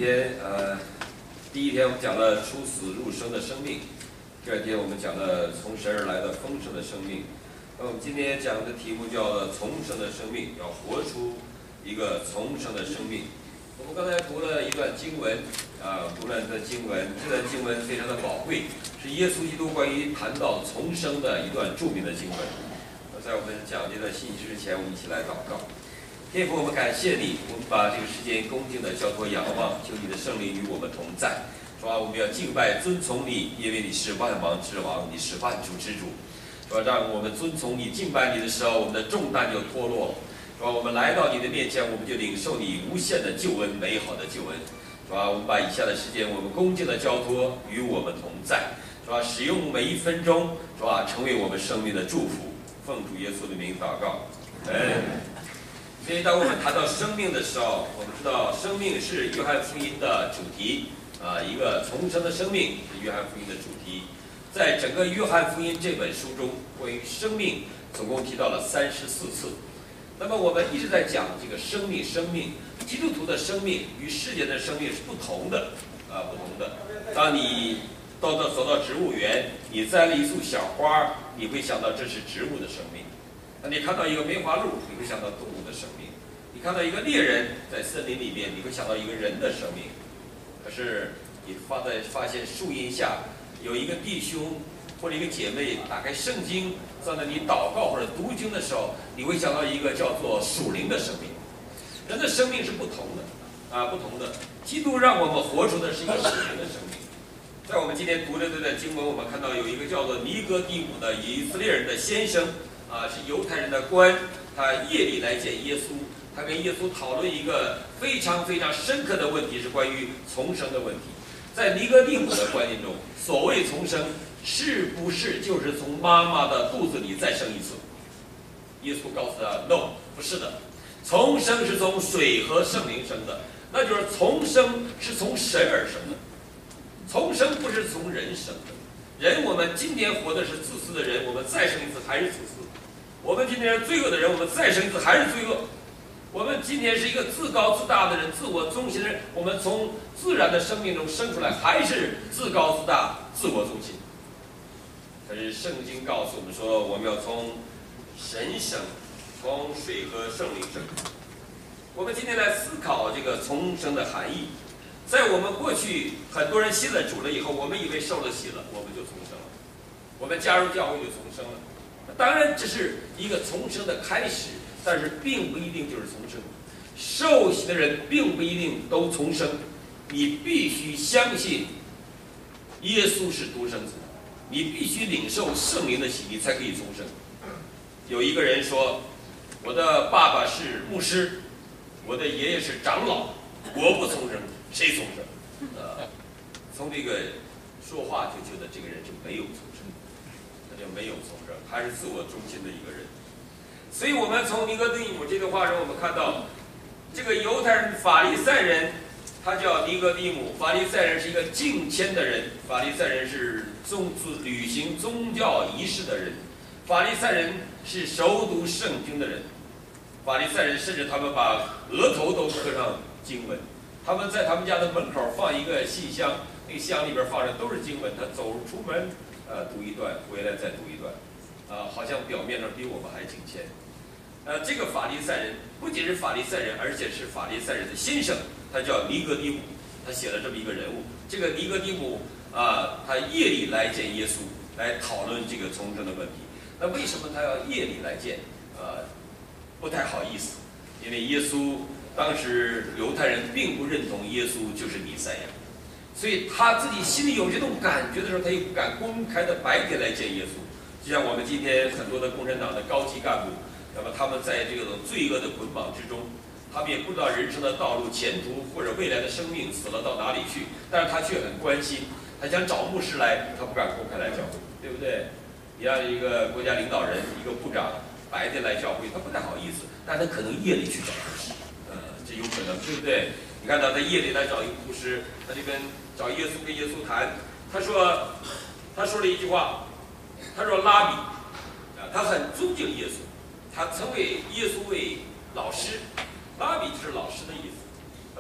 天第一天我们讲了出死入生的生命，第二天我们讲了从神而来的丰盛的生命。那我们今天讲的题目叫做重生的生命，要活出一个重生的生命。我们刚才读了一段经文读了一段经文，这段经文非常的宝贵，是耶稣基督关于谈到重生的一段著名的经文。在我们讲这段信息之前，我们一起来祷告。天父，我们感谢你，我们把这个时间恭敬的交托仰望，求你的圣灵与我们同在。主啊，我们要敬拜遵从你，因为你是万王之王，你是万主之主。主啊，让我们遵从你、敬拜你的时候，我们的重担就脱落了。主啊，我们来到你的面前，我们就领受你无限的救恩，美好的救恩。主啊，我们把以下的时间，我们恭敬的交托与我们同在。主啊，使用每一分钟，主啊，成为我们生命的祝福。奉主耶稣的名祷告，所以当我们谈到生命的时候，我们知道生命是约翰福音的主题一个重生的生命是约翰福音的主题。在整个约翰福音这本书中，关于生命总共提到了34次。那么我们一直在讲这个生命，基督徒的生命与世界的生命是不同的不同的。当你走到植物园，你栽了一束小花，你会想到这是植物的生命。那你看到一个梅花鹿，你会想到动物的生命；你看到一个猎人在森林里面，你会想到一个人的生命。可是你发现树荫下有一个弟兄或者一个姐妹打开圣经，在那里祷告或者读经的时候，你会想到一个叫做属灵的生命。人的生命是不同的不同的。基督让我们活出的是一个属灵的生命。在我们今天读的这段经文，我们看到有一个叫做尼哥底母的以色列人的先生是犹太人的官，他夜里来见耶稣，他跟耶稣讨论一个非常非常深刻的问题，是关于重生的问题。在尼哥底母的观念中，所谓重生是不是就是从妈妈的肚子里再生一次？耶稣告诉他 ，no， 不是的，重生是从水和圣灵生的，那就是重生是从神而生的。重生不是从人生的，人我们今天活的是自私的人，我们再生一次还是自私；我们今天是罪恶的人，我们再生一次还是罪恶；我们今天是一个自高自大的人，自我中心的人，我们从自然的生命中生出来还是自高自大、自我中心。可是圣经告诉我们说，我们要从神生，从水和圣灵生。我们今天来思考这个重生的含义。在我们过去，很多人信了主了以后，我们以为受了洗了，我们就重生了，我们加入教会就重生了。当然，这是一个重生的开始，但是并不一定就是重生。受洗的人并不一定都重生，你必须相信耶稣是独生子，你必须领受圣灵的洗，你才可以重生。有一个人说，我的爸爸是牧师，我的爷爷是长老，我不重生。谁重生？从这个说话就觉得这个人就没有重生，他就没有重生，还是自我中心的一个人。所以我们从尼哥底母这段话中，我们看到这个犹太人法利赛人，他叫尼哥底母。法利赛人是一个敬虔的人，法利赛人是履行宗教仪式的人，法利赛人是熟读圣经的人，法利赛人甚至他们把额头都刻上经文。他们在他们家的门口放一个信箱，那个箱里边放的都是经文，他出门读一段，回来再读一段，好像表面上比我们还敬虔。这个法利赛人不仅是法利赛人，而且是法利赛人的先生，他叫尼哥底母，他写了这么一个人物。这个尼哥底母他夜里来见耶稣，来讨论这个重生的问题。那为什么他要夜里来见？不太好意思，因为耶稣。当时犹太人并不认同耶稣就是弥赛亚，所以他自己心里有这种感觉的时候，他又不敢公开的白天来见耶稣。就像我们今天很多的共产党的高级干部，那么他们在这种罪恶的捆绑之中，他们也不知道人生的道路、前途或者未来的生命死了到哪里去，但是他却很关心，他想找牧师来，他不敢公开来教会，对不对？你让一个国家领导人、一个部长白天来教会，他不太好意思，但他可能夜里去找牧师。这有可能，对不对？你看他在夜里来找一个牧师，他就找耶稣，跟耶稣谈。他说了一句话，他说拉比，他很尊敬耶稣，他称为耶稣为老师，拉比就是老师的意思。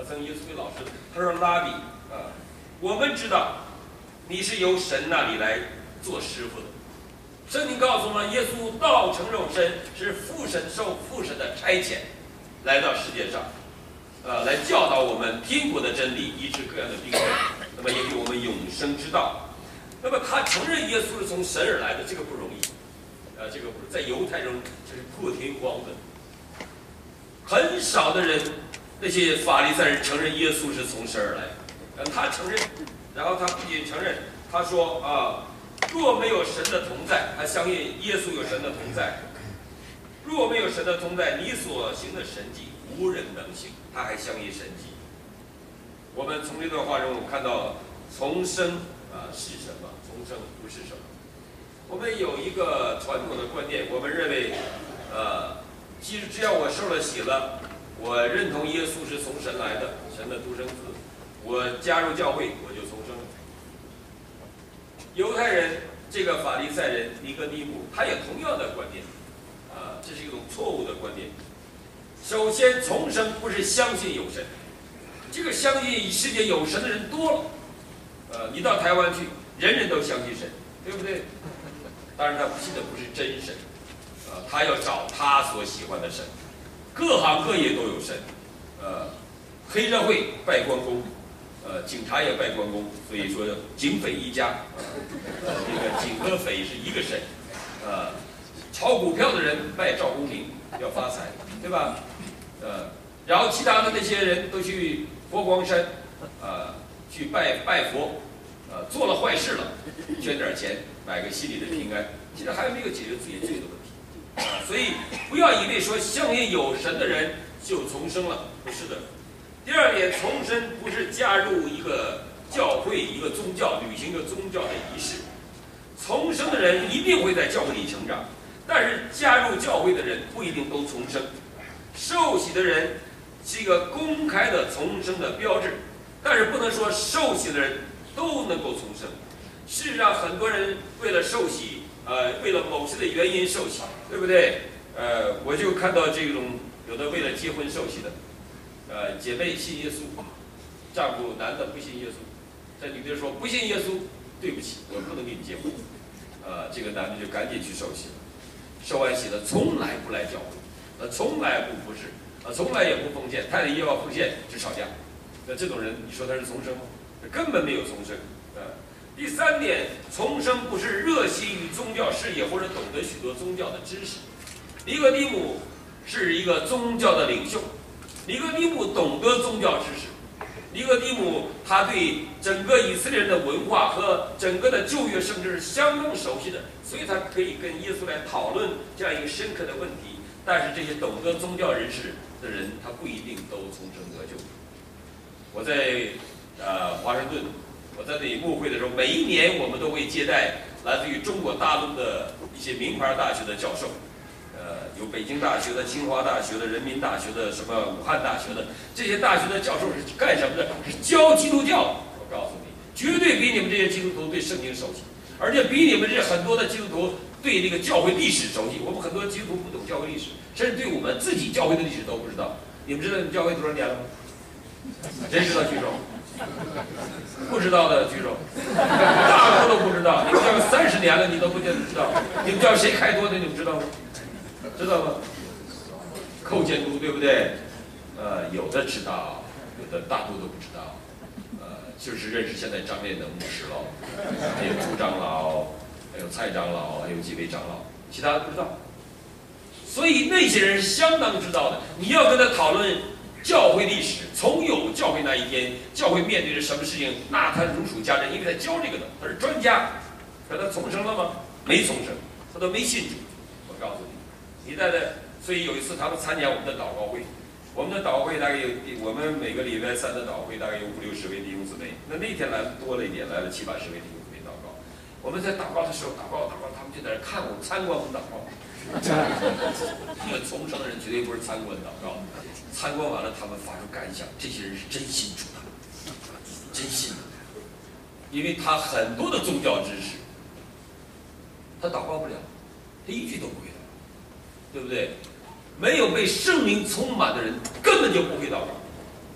他曾耶稣为老师，他说拉比我们知道你是由神那里来做师傅的。圣经告诉我们，耶稣道成肉身，是受父神的差遣，来到世界上，来教导我们天国的真理，医治各样的病症，那么也给我们永生之道。那么他承认耶稣是从神而来的，这个不容易，这个不是在犹太中这是破天荒的，很少的人，那些法利赛人承认耶稣是从神而来的，他承认，然后他不仅承认，他说若没有神的同在，他相信耶稣有神的同在。若没有神的同在，你所行的神迹无人能行。他还相信神迹。我们从这段话中看到重生是什么？重生不是什么？我们有一个传统的观念，我们认为只要我受了洗了，我认同耶稣是从神来的，神的独生子，我加入教会我就重生了。犹太人这个法利赛人尼哥底母，他有同样的观念，这是一种错误的观念。首先，重生不是相信有神，这个相信世界有神的人多了。你到台湾去，人人都相信神，对不对？当然，他信的不是真神，他要找他所喜欢的神。各行各业都有神，黑社会拜关公。警察也拜关公，所以说警匪一家，这个警和匪是一个神，炒股票的人拜赵公明要发财，对吧？然后其他的那些人都去佛光山，去拜佛，做了坏事了，捐点钱买个心里的平安，其实还没有解决自己罪的问题，所以不要以为说相信有神的人就重生了，不是的。第二点，重生不是加入一个教会、一个宗教，履行一个宗教的仪式。重生的人一定会在教会里成长，但是加入教会的人不一定都重生。受洗的人是一个公开的重生的标志，但是不能说受洗的人都能够重生。事实上，很多人为了受洗，为了某些的原因受洗，对不对？我就看到这种有的为了结婚受洗的。姐妹信耶稣，丈夫男的不信耶稣，这女的说不信耶稣，对不起，我不能跟你结婚。这个男的就赶紧去受洗了，受完洗了从来不来教会，从来不服侍，从来也不奉献，太太要奉献就吵架。那这种人，你说他是重生吗？根本没有重生。第三点，重生不是热心于宗教事业或者懂得许多宗教的知识。尼哥底母是一个宗教的领袖。尼哥底母懂得宗教知识，尼哥底母他对整个以色列人的文化和整个的旧约圣经是相当熟悉的，所以他可以跟耶稣来讨论这样一个深刻的问题。但是这些懂得宗教人士的人，他不一定都重生得救。我在华盛顿，我在那里牧会的时候，每一年我们都会接待来自于中国大陆的一些名牌大学的教授。有北京大学的、清华大学的、人民大学的、什么武汉大学的，这些大学的教授是干什么的？是教基督教。我告诉你，绝对比你们这些基督徒对圣经熟悉，而且比你们这很多的基督徒对那个教会历史熟悉。我们很多基督徒不懂教会历史，甚至对我们自己教会的历史都不知道。你们知道你们教会多少年了吗？谁知道举手？不知道的举手。大多都不知道。你们教会30年了，你都不知道。你们教会谁开拓的？你们知道吗？知道吗？寇监督对不对？有的知道，有的大多都不知道。就是认识现在张烈的牧师了，还有朱长老，还有蔡长老，还有几位长老，其他的不知道。所以那些人是相当知道的。你要跟他讨论教会历史，从有教会那一天，教会面对着什么事情，那他如数家珍，因为他教这个的，他是专家。可他重生了吗？没重生，他都没信主。我告诉你，你在这，所以有一次他们参加我们的祷告会，我们的祷告会大概有，我们每个礼拜3的祷告会大概有50、60位弟兄姊妹。那天来的多了一点，来了70、80位弟兄姊妹祷告。我们在祷告的时候，祷告，他们就在那看我们参观我们祷告。因为重生的人绝对不是参观祷告，参观完了他们发出感想，这些人是真信主的，真信的，因为他很多的宗教知识，他祷告不了，他一句都不会祷告，对不对？没有被圣灵充满的人根本就不会祷告，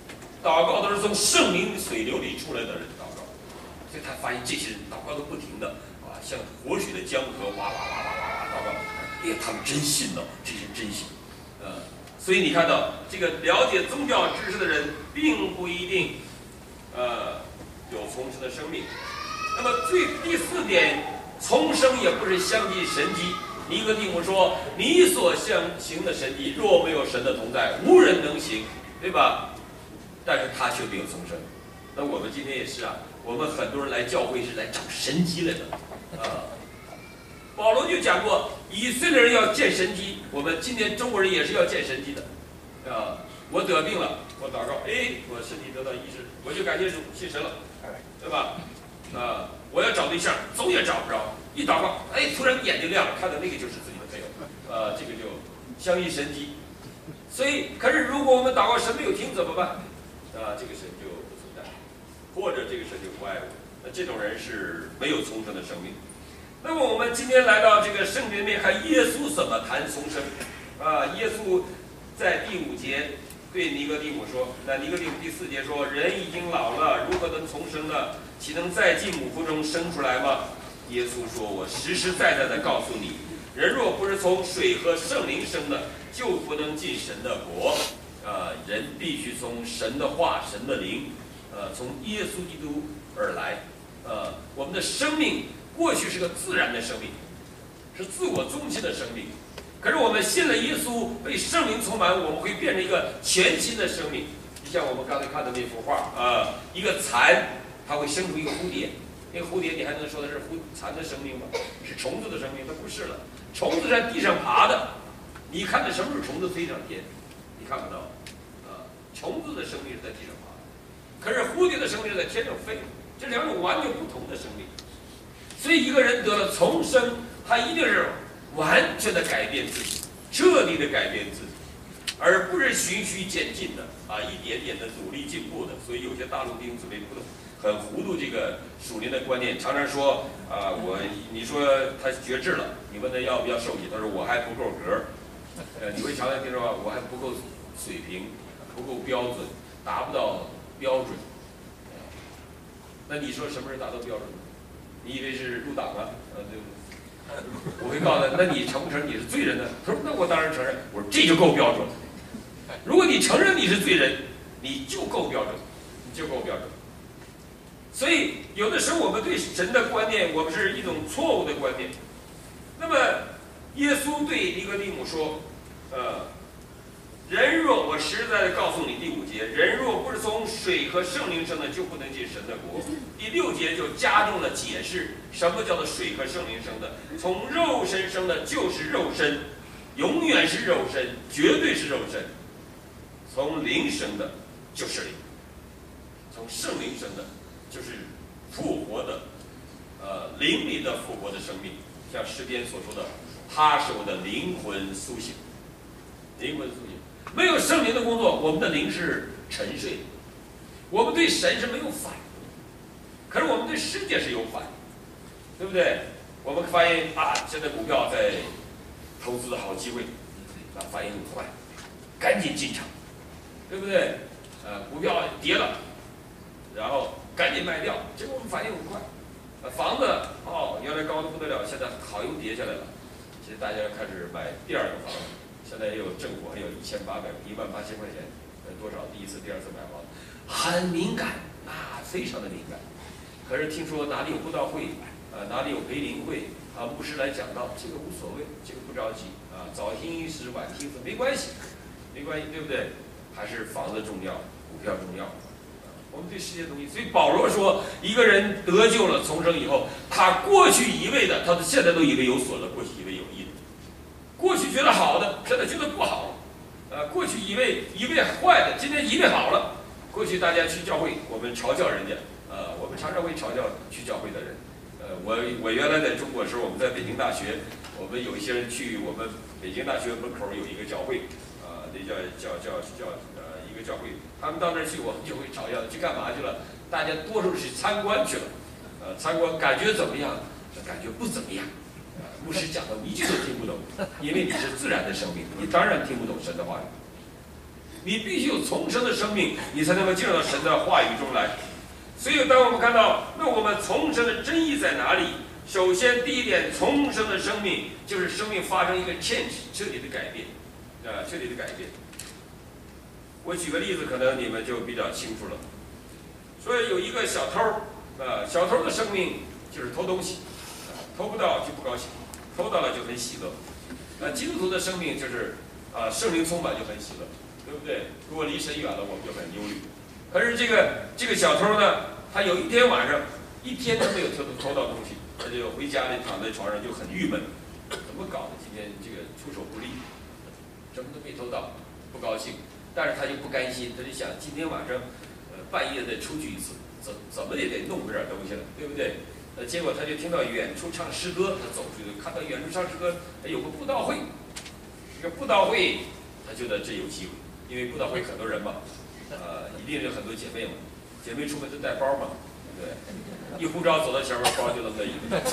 祷告都是从圣灵水流里出来的人祷告，所以他发现这些人祷告都不停的啊，像活水的江河，哇哇哇哇哇哇祷告。哎呀，他们真信了，这是真信。所以你看到这个了解宗教知识的人，并不一定有重生的生命。那么第4点，重生也不是相继神迹。尼哥底母说：“你所行的神迹，若没有神的同在，无人能行，对吧？”但是他却没有重生。那我们今天也是啊，我们很多人来教会是来找神迹来的保罗就讲过，以色列人要见神迹，我们今天中国人也是要见神迹的我得病了，我祷告，我身体得到医治，我就感谢主，信神了，对吧？我要找对象，总也找不着，一祷告，突然眼睛亮了，看到那个就是自己的配偶，这个就相信神迹。所以，可是如果我们祷告神没有听怎么办？这个神就不存在，或者这个神就不爱我，那这种人是没有重生的生命。那么我们今天来到这个圣经里面，看耶稣怎么谈重生耶稣在第5节对尼哥底母说，那尼哥底母第4节说，人已经老了，如何能重生呢？岂能再进母腹中生出来吗？耶稣说，我实实在在的告诉你，人若不是从水和圣灵生的，就不能进神的国。人必须从神的话、神的灵，从耶稣基督而来。我们的生命过去是个自然的生命，是自我中心的生命。可是我们信了耶稣，被圣灵充满，我们会变成一个全新的生命。就像我们刚才看的那幅画一个蚕，它会生出一个蝴蝶。那个蝴蝶，你还能说它是蚕的生命吗？是虫子的生命？它不是了。虫子在地上爬的，你看到什么时候虫子飞上天？你看不到。虫子的生命是在地上爬，可是蝴蝶的生命是在天上飞，这2种完全不同的生命。所以一个人得了重生，他一定是完全的改变自己，彻底的改变自己，而不是循序渐进的一点点的努力进步的。所以有些大陆弟兄姊妹不很糊涂这个属灵的观念，常常说你说他绝志了，你问他要不要受洗，他说我还不够格你会常常听说我还不够水平，不够标准，达不到标准。那你说什么是达到标准呢？你以为是入党吗？对不对？我会告诉他，那你承不承认你是罪人呢？他说，那我当然承认。我说这就够标准。如果你承认你是罪人，你就够标准，你就够标准。所以有的时候我们对神的观念，我们是一种错误的观念。那么耶稣对尼哥底母说，人若，我实在的告诉你，第5节，人若不是从水和圣灵生的，就不能进神的国。第6节就加重了解释，什么叫做水和圣灵生的？从肉身生的就是肉身，永远是肉身，绝对是肉身。从灵生的就是灵，从圣灵生的就是复活的，灵里的复活的生命。像诗篇所说的，他使我的灵魂苏醒，灵魂苏醒。没有圣灵的工作，我们的灵是沉睡的，我们对神是没有反应，可是我们对世界是有反应，对不对？我们发现现在股票在投资的好机会，反应很快，赶紧进场，对不对？股票跌了，然后赶紧卖掉，结果我们反应很快。房子原来高的不得了，现在好又跌下来了，其实大家开始买第2个房子。现在也有政府还有18000块钱，多少？第1次、第2次买房，很敏感非常的敏感。可是听说哪里有布道会哪里有培灵会牧师来讲道，这个无所谓，这个不着急早听一时，晚听一时没关系，对不对？还是房子重要，股票重要。我们对世界东西，所以保罗说，一个人得救了，重生以后，他过去一味的，他现在都以为有损了，过去以为有益的。过去觉得好的，现在觉得不好了。过去以为坏的，今天以为好了。过去大家去教会，我们嘲笑人家，我们常常会嘲笑去教会的人。我原来在中国的时候，我们在北京大学，我们有一些人去我们北京大学门口有一个教会，那叫一个教会，他们到那儿去，我们就会嘲笑去干嘛去了？大家多数是参观去了，参观感觉怎么样？感觉不怎么样。牧师讲的一句都听不懂，因为你是自然的生命，你当然听不懂神的话语。 你必须有重生的生命，你才能够进入到神的话语中来。所以，当我们看到，那我们重生的真意在哪里？首先，第一点，重生的生命就是生命发生一个 change， 彻底的改变，彻底的改变。我举个例子，可能你们就比较清楚了。所以有一个小偷，小偷的生命就是偷东西，偷不到就不高兴，偷到了就很喜乐。基督徒的生命就是圣灵充满就很喜乐，对不对？如果离神远了，我们就很忧虑。可是这个小偷呢，他有一天晚上一天都没有偷到东西，他就回家里躺在床上就很郁闷，怎么搞的？今天这个出手不利，什么都没偷到，不高兴。但是他就不甘心，他就想今天晚上半夜再出去一次，怎么也得弄出点东西来，对不对？结果他就听到远处唱诗歌，他走出去看到远处唱诗歌，有个布道会，这个布道会他觉得这有机会，因为布道会很多人嘛，一定有很多姐妹嘛，姐妹出门都带包嘛，对，一呼召走到前面，包就那么一个，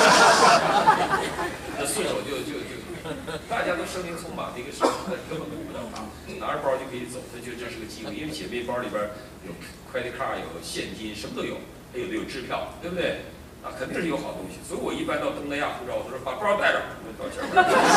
那顺手就，大家都生灵充满的一个时候，根本顾不到他，拿着包就可以走，他觉得这是个机会，因为姐妹包里边有 credit card， 有现金，什么都有，还有支票，对不对？肯定是有好东西，所以我一般到东南亚护照，我都说把包带着，到前面。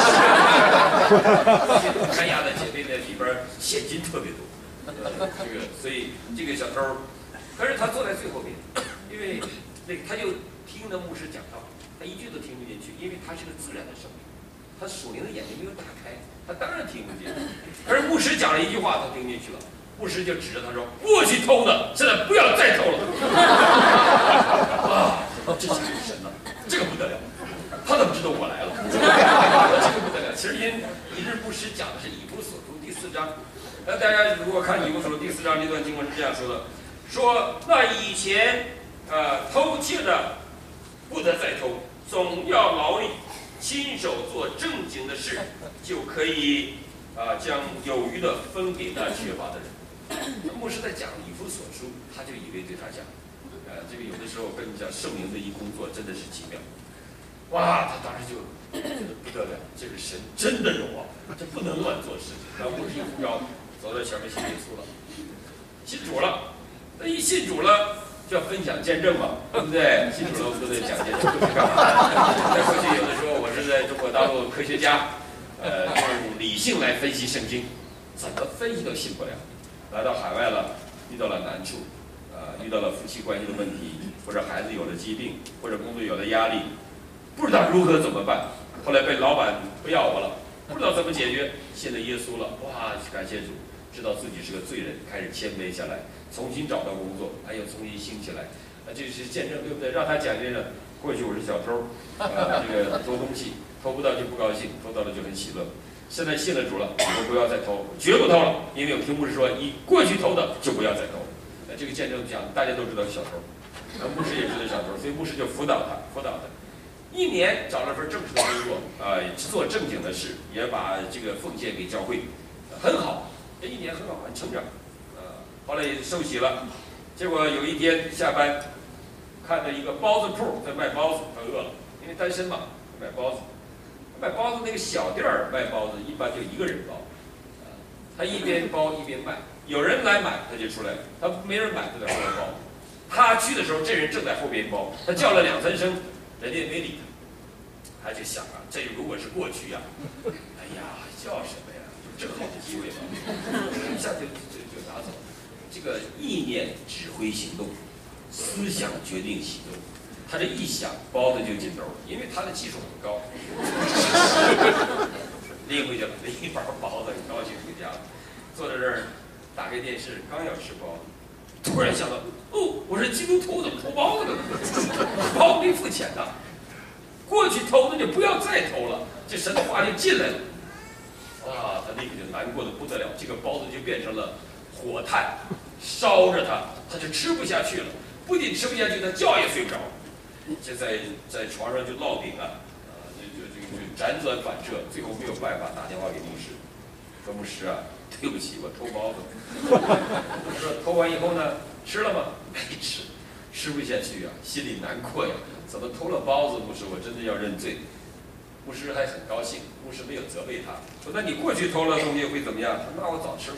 东南亚的姐妹那里边现金特别多，所以这个小偷，可是他坐在最后边，因为他就听着牧师讲道，他一句都听不进去，因为他是个自然的生命，他属灵的眼睛没有打开，他当然听不见。可是牧师讲了一句话，他听进去了。牧师就指着他说：“过去偷的，现在不要再偷了。”这是神呐，这个不得了！他怎么知道我来了？这个不得了！其实一日牧师讲的是以弗所书第4章。大家如果看以弗所书第4章这段经文是这样说的：说那以前偷窃的不得再偷，总要劳力，亲手做正经的事，就可以将有余的分给那缺乏的人。牧师在讲以弗所书，他就以为对他讲，这个有的时候跟你讲圣灵的一工作真的是奇妙，哇，他当时就觉得不得了，这个神真的有啊，这不能乱做事情。然后牧师一呼召，走到前面信耶稣了，信主了，那一信主了就要分享见证嘛，对不对？信主了我们都得讲见证，不是干嘛？在过去有的时候我是在中国大陆科学家，用理性来分析圣经，怎么分析都信不了。来到海外了，遇到了难处，遇到了夫妻关系的问题，或者孩子有了疾病，或者工作有了压力，不知道如何怎么办。后来被老板不要我了，不知道怎么解决，信了耶稣了，哇，感谢主，知道自己是个罪人，开始谦卑下来，重新找到工作，又重新兴起来，这是见证，对不对？让他讲见证，过去我是小偷，这个偷东西，偷不到就不高兴，偷到了就很喜乐。现在信了主了，我不要再偷，绝不偷了，因为有听牧师说，你过去偷的就不要再偷。这个见证讲，大家都知道是小偷，牧师也知道小偷，所以牧师就辅导他。1年找了份正式的工作，做正经的事，也把这个奉献给教会，很好。这1年很好，很成长。后来也受洗了，结果有一天下班，看到一个包子铺在卖包子，他饿了，因为单身嘛，卖包子。卖包子那个小店儿卖包子，一般就一个人包，他一边包一边卖，有人来买他就出来，他没人买他在后面包。他去的时候，这人正在后边包，他叫了2、3声，人家也没理他，他就想啊，这如果是过去呀，哎呀，叫什么呀？正好的机会嘛，一下就拿走。这个意念指挥行动，思想决定行动。他这一想，包子就进兜，因为他的技术很高，拎回去了，拎一包包子，很高兴回家了。坐在这儿，打开电视，刚要吃包子，突然想到，我是基督徒，怎么偷包子呢？包子没付钱呐！过去偷的就不要再偷了，这神的话就进来了。哇，他立刻就难过的不得了，这个包子就变成了火炭，烧着他，他就吃不下去了。不仅吃不下去，他觉也睡不着。这在床上就烙饼就辗转反侧，最后没有办法打电话给牧师，说牧师啊，对不起，我偷包子。他说偷完以后呢，吃了吗？没吃，吃不下去啊，心里难过呀，怎么偷了包子？牧师，我真的要认罪。牧师还很高兴，牧师没有责备他，说那你过去偷了东西会怎么样？那我早吃了。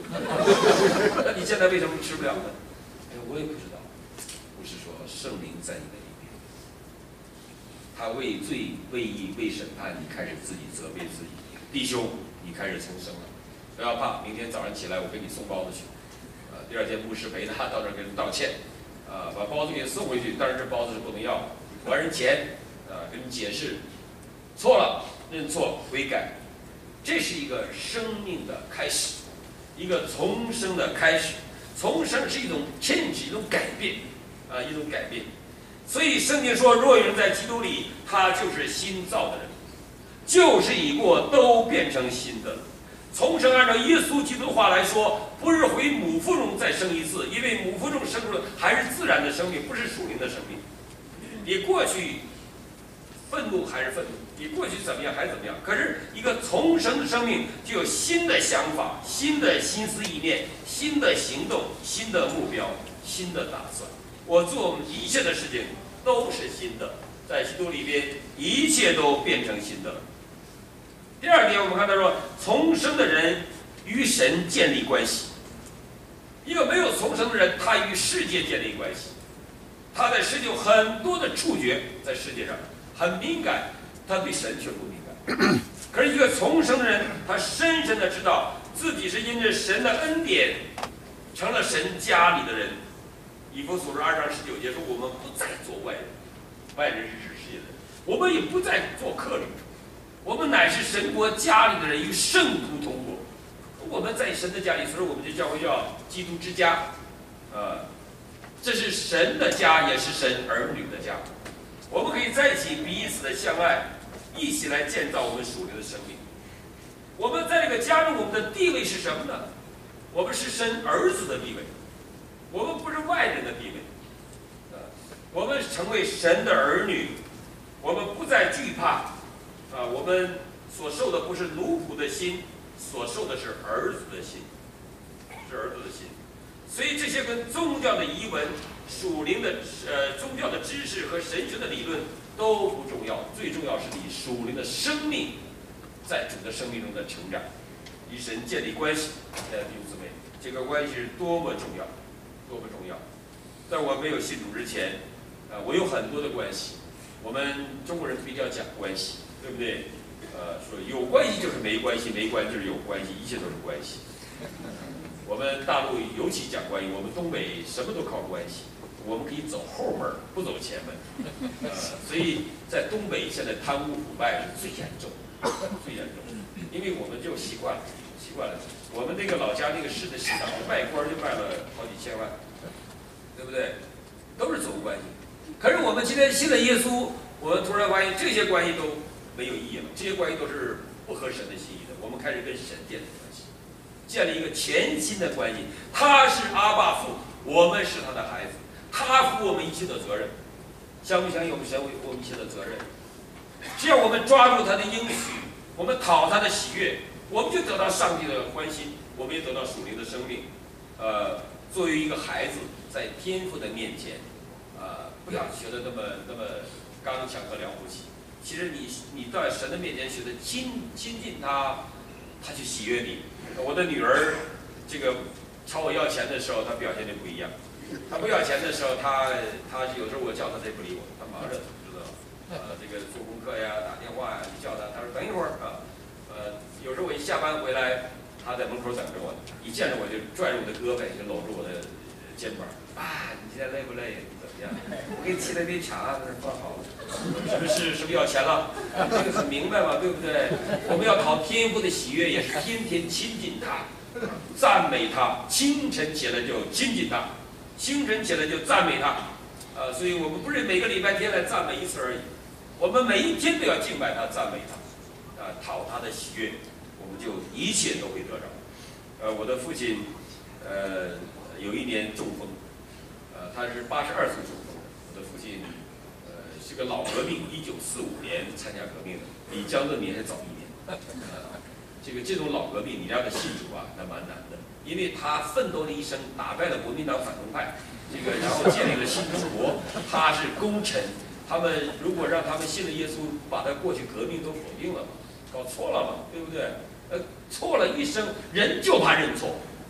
那你现在为什么吃不了呢？我也不知道。不是说圣灵在你的里面，他为罪、为义、为审判，你开始自己责备自己。弟兄，你开始重生了，不要怕，明天早上起来我给你送包子去。第二天牧师陪他到这儿给人道歉，把包子给送回去，但是这包子是不能要，还人钱，跟你解释，错了，认错，悔改，这是一个生命的开始，一个重生的开始。重生是一种 change， 一种改变，一种改变。所以圣经说，若有人在基督里，他就是新造的人，旧事已过，都变成新的了。重生按照耶稣基督的话来说，不是回母腹中再生一次，因为母腹中生出的还是自然的生命，不是属灵的生命。你过去愤怒还是愤怒，你过去怎么样还是怎么样。可是一个重生的生命就有新的想法、新的心思意念、新的行动、新的目标、新的打算。我做一切的事情都是新的，在基督里边一切都变成新的了。第二点，我们看到说，重生的人与神建立关系。一个没有重生的人，他与世界建立关系，他在世界有很多的触觉，在世界上很敏感，他对神却不敏感。可是一个重生的人，他深深的知道自己是因着神的恩典，成了神家里的人。以弗所书2章19节说，我们不再做外人，外人是指世界的人，我们也不再做客旅。我们乃是神国家里的人，与圣徒同国。我们在神的家里，所以我们就教会叫基督之家，这是神的家，也是神儿女的家。我们可以在一起彼此的相爱，一起来建造我们属灵的生命。我们在这个家中，我们的地位是什么呢？我们是神儿子的地位，我们不是外人的地位。我们成为神的儿女，我们不再惧怕。我们所受的不是奴仆的心，所受的是儿子的心，是儿子的心。所以这些跟宗教的遗文、属灵的宗教的知识和神学的理论都不重要，最重要是你属灵的生命在主的生命中的成长，与神建立关系。弟兄姊妹，这个关系是多么重要，多么重要！在我没有信主之前，我有很多的关系。我们中国人比较讲关系。对不对？说有关系就是没关系，没关系就是有关系，一切都是关系。我们大陆尤其讲关系，我们东北什么都靠关系，我们可以走后门，不走前门。所以在东北现在贪污腐败是最严重，最严重，因为我们就习惯了。我们那个老家那个市的市长卖官就卖了好几千万，对不对？都是走关系。可是我们今天信了耶稣，我们突然发现这些关系都没有意义了，这些关系都是不合神的心意的。我们开始跟神建立关系，建立一个全新的关系。他是阿爸父，我们是他的孩子，他负我们一切的责任。相不相信我们神为我们一切的责任？只要我们抓住他的应许，我们讨他的喜悦，我们就得到上帝的欢心，我们也得到属灵的生命。作为一个孩子，在天父的面前，不要觉得那么刚强和了不起。其实你在神的面前学的亲近他，他就喜悦你。我的女儿，这个朝我要钱的时候，她表现的不一样。她不要钱的时候，她有时候我叫她，她也不理我，她忙着，知道这个做功课呀、打电话呀，你叫她，她说等一会儿啊。有时候我一下班回来，她在门口等着我，一见着我就拽着我的胳膊，就搂住我的肩膀。你今天累不累？你怎么样？我给你沏了杯茶，那放好了。是不是要钱了？这个很明白嘛，对不对？我们要讨天父的喜悦，也是天天亲近他，赞美他。清晨起来就亲近他，清晨起来就赞美他。所以我们不是每个礼拜天来赞美一次而已，我们每一天都要敬拜他、赞美他，讨他的喜悦，我们就一切都会得着。我的父亲，有一年中风，他是82岁中风的。我的父亲。是个老革命，1945年参加革命的，比江泽民还早一年。这种老革命，你让他信主啊，那蛮难的，因为他奋斗了一生，打败了国民党反动派，然后建立了新中国。他是功臣，他们如果让他们信了耶稣，把他过去革命都否定了嘛，搞错了嘛，对不对？错了一生，人就怕认错，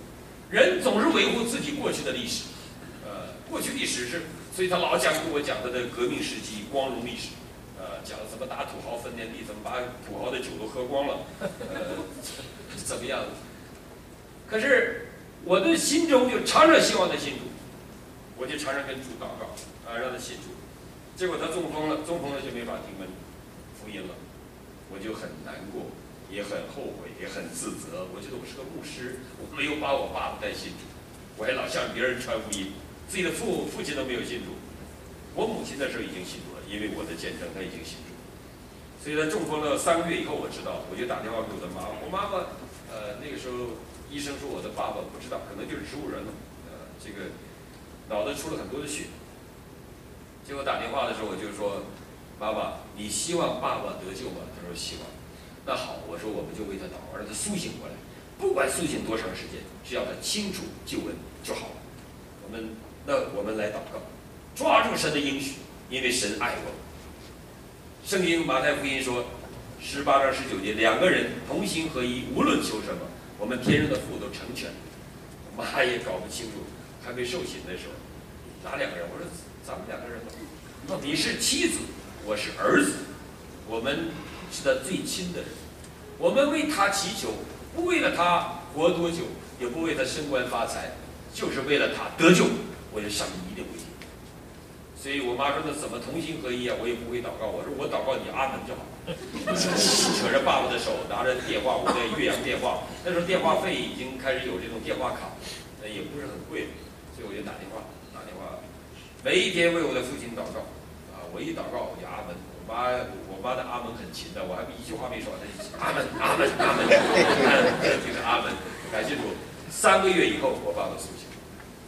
人总是维护自己过去的历史，过去历史是，所以他老讲跟我讲他的革命时期、光荣历史，讲怎么打土豪分田地，怎么把土豪的酒都喝光了，怎么样？可是我的心中就常常希望他信主，我就常常跟主祷告，让他信主。结果他中风了就没法听闻福音了，我就很难过，也很后悔，也很自责。我觉得我是个牧师，我没有把我爸爸带信主，我还老向别人传福音，自己的父亲都没有信主。我母亲那时候已经信主了，因为我的见证，她已经信主。所以他中风了3个月以后，我知道，我就打电话给我的妈妈。我妈妈，那个时候医生说我的爸爸不知道，可能就是植物人了，这个脑袋出了很多的血。结果打电话的时候，我就说：“妈妈，你希望爸爸得救吗？”她说：“希望。”那好，我说我们就为他祷告，让他苏醒过来，不管苏醒多长时间，只要他清楚救恩就好了。我们来祷告，抓住神的应许，因为神爱我们。圣经马太福音说，18章19节，2个人同心合一，无论求什么，我们天上的父都成全。我妈也搞不清楚，还没受洗的时候，哪2个人？我说咱们2个人吧，你是妻子，我是儿子，我们是他最亲的人，我们为他祈求，不为了他活多久，也不为他升官发财，就是为了他得救。我就上帝一定会听。所以我妈说：“那怎么同心合一啊？”我也不会祷告。我说：“我祷告你阿门就好。”扯着爸爸的手，拿着电话，我在岳阳电话，那时候电话费已经开始有这种电话卡，也不是很贵，所以我就打电话，每一天为我的父亲祷告，我一祷告我就阿门。我妈的阿门很勤的，我还一句话没说，她就阿门阿门阿门，这个阿门，感谢主。3个月以后，我爸爸苏醒，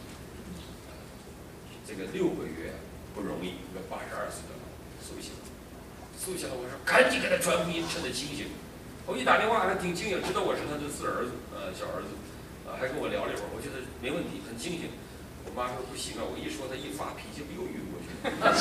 这个6个月不容易，一个82岁的苏醒了，我说赶紧给他传福音，趁他清醒。我一打电话还挺清醒，知道我是他的4儿子，小儿子，还跟我聊了一会儿，我觉得没问题，很清醒。我妈说不行啊，我一说他一发脾气，又晕过去。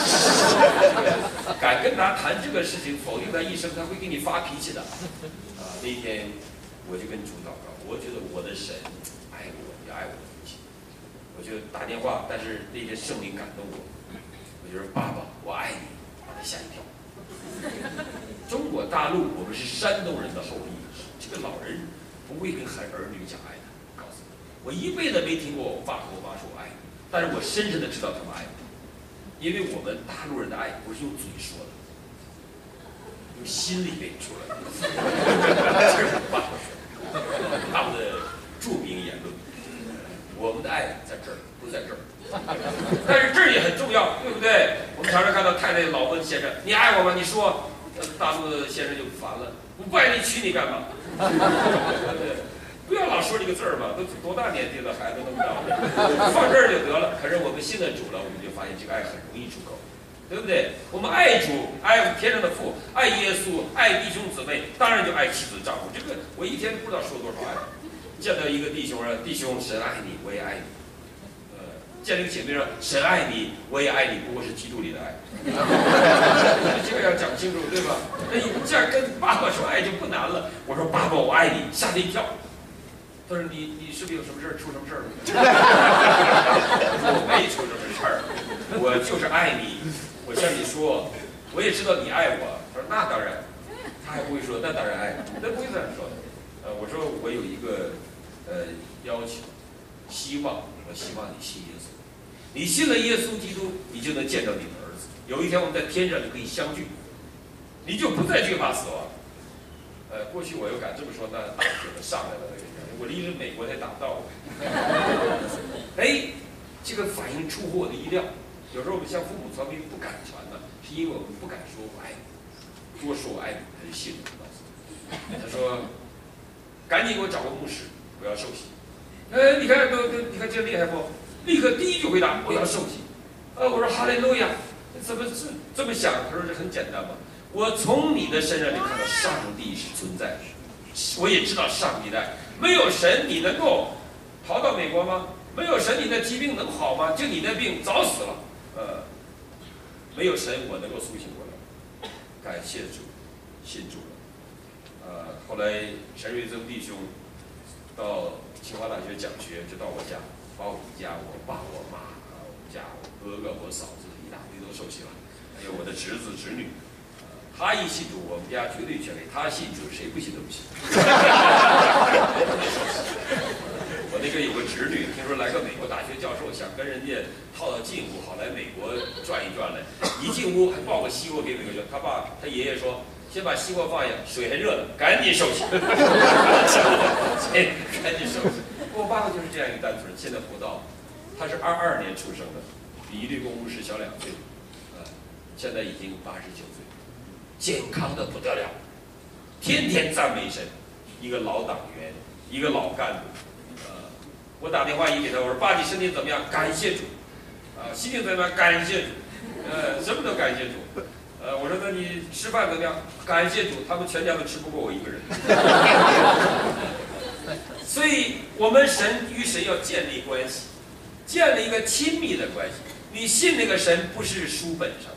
敢跟他谈这个事情，否定他一生，他会给你发脾气的。那一天我就跟主祷告，我觉得我的神爱我，也爱我的父亲。我就打电话，但是那天圣灵感动我，我就说爸爸，我爱你，把他吓一跳。中国大陆我们是山东人的后裔，这个老人不会跟儿女讲爱的。告诉你，我一辈子没听过我爸和我妈说我爱你，但是我深深的知道他们爱我。因为我们大陆人的爱不是用嘴说的，用心里面出来的。这是我爸爸说的，他们的著名言论。我们的爱在这儿，不在这儿。但是这儿也很重要，对不对？我们常常看到太太老问先生：“你爱我吗？”你说，大陆的先生就烦了：“我不爱你，娶你干嘛？”不要老说这个字儿嘛，都多大年纪了，孩子那么大了，放这儿就得了。可是我们信了主了，我们就发现这个爱很容易出口，对不对？我们爱主，爱天上的父，爱耶稣，爱弟兄姊妹，当然就爱妻子丈夫。这个我一天不知道说多少爱。见到一个弟兄说：“弟兄，神爱你，我也爱你。”见了一个姐妹说：“神爱你，我也爱你，不过是基督里的爱。”这个要讲清楚，对吧？那你这样跟爸爸说爱就不难了。我说：“爸爸，我爱你。”吓他一跳。他说：“你是不是有什么事儿？出什么事儿了？”我没出什么事儿，我就是爱你。我向你说，我也知道你爱我。他说：“那当然。”他还不会说：“那当然爱你。”那不会这样说的。我说我有一个要求，我希望你信耶稣。你信了耶稣基督，你就能见到你的儿子。有一天我们在天上就可以相聚，你就不再惧怕死亡。过去我又敢这么说，那大血都上来了。我离着美国才达不到。这个反应出乎我的意料。有时候我们向父母传福音不敢传呢，是因为我们不敢说我爱你。多说我爱你，他就信了。他说：“赶紧给我找个牧师，我要受洗。”你看这厉害不？立刻第一句回答：“我要受洗。”我说：“哈利路亚！”怎么这么想？他说：“这很简单嘛。我从你的身上就看到上帝是存在的，我也知道上帝的爱。没有神，你能够逃到美国吗？没有神，你的疾病能好吗？就你的病早死了。没有神，我能够苏醒过来。感谢主，信主了。后来陈瑞增弟兄到清华大学讲学就到我家，把我们家我爸我妈我们家我哥哥我嫂子一大堆都受洗了，还有我的侄子侄女。他一信主，我们家绝对权威；他信主，谁不信都不信。我那个有个侄女，听说来个美国大学教授，想跟人家套近乎，好来美国转一转来。一进屋还抱个西瓜给美国去。他爷爷说：“先把西瓜放下，水还热呢，赶紧受洗。”赶紧受洗。我爸爸就是这样一个单纯，现在活到，他是22年出生的，比一律公务师小2岁，现在已经89岁。健康的不得了，天天赞美神，一个老党员，一个老干部。我打电话一给他，我说：“爸，你身体怎么样？感谢主。心情怎么样？感谢主。什么都感谢主。我说那你吃饭怎么样？感谢主。他们全家都吃不过我一个人。所以，我们与神要建立关系，建立一个亲密的关系。你信那个神不是书本上。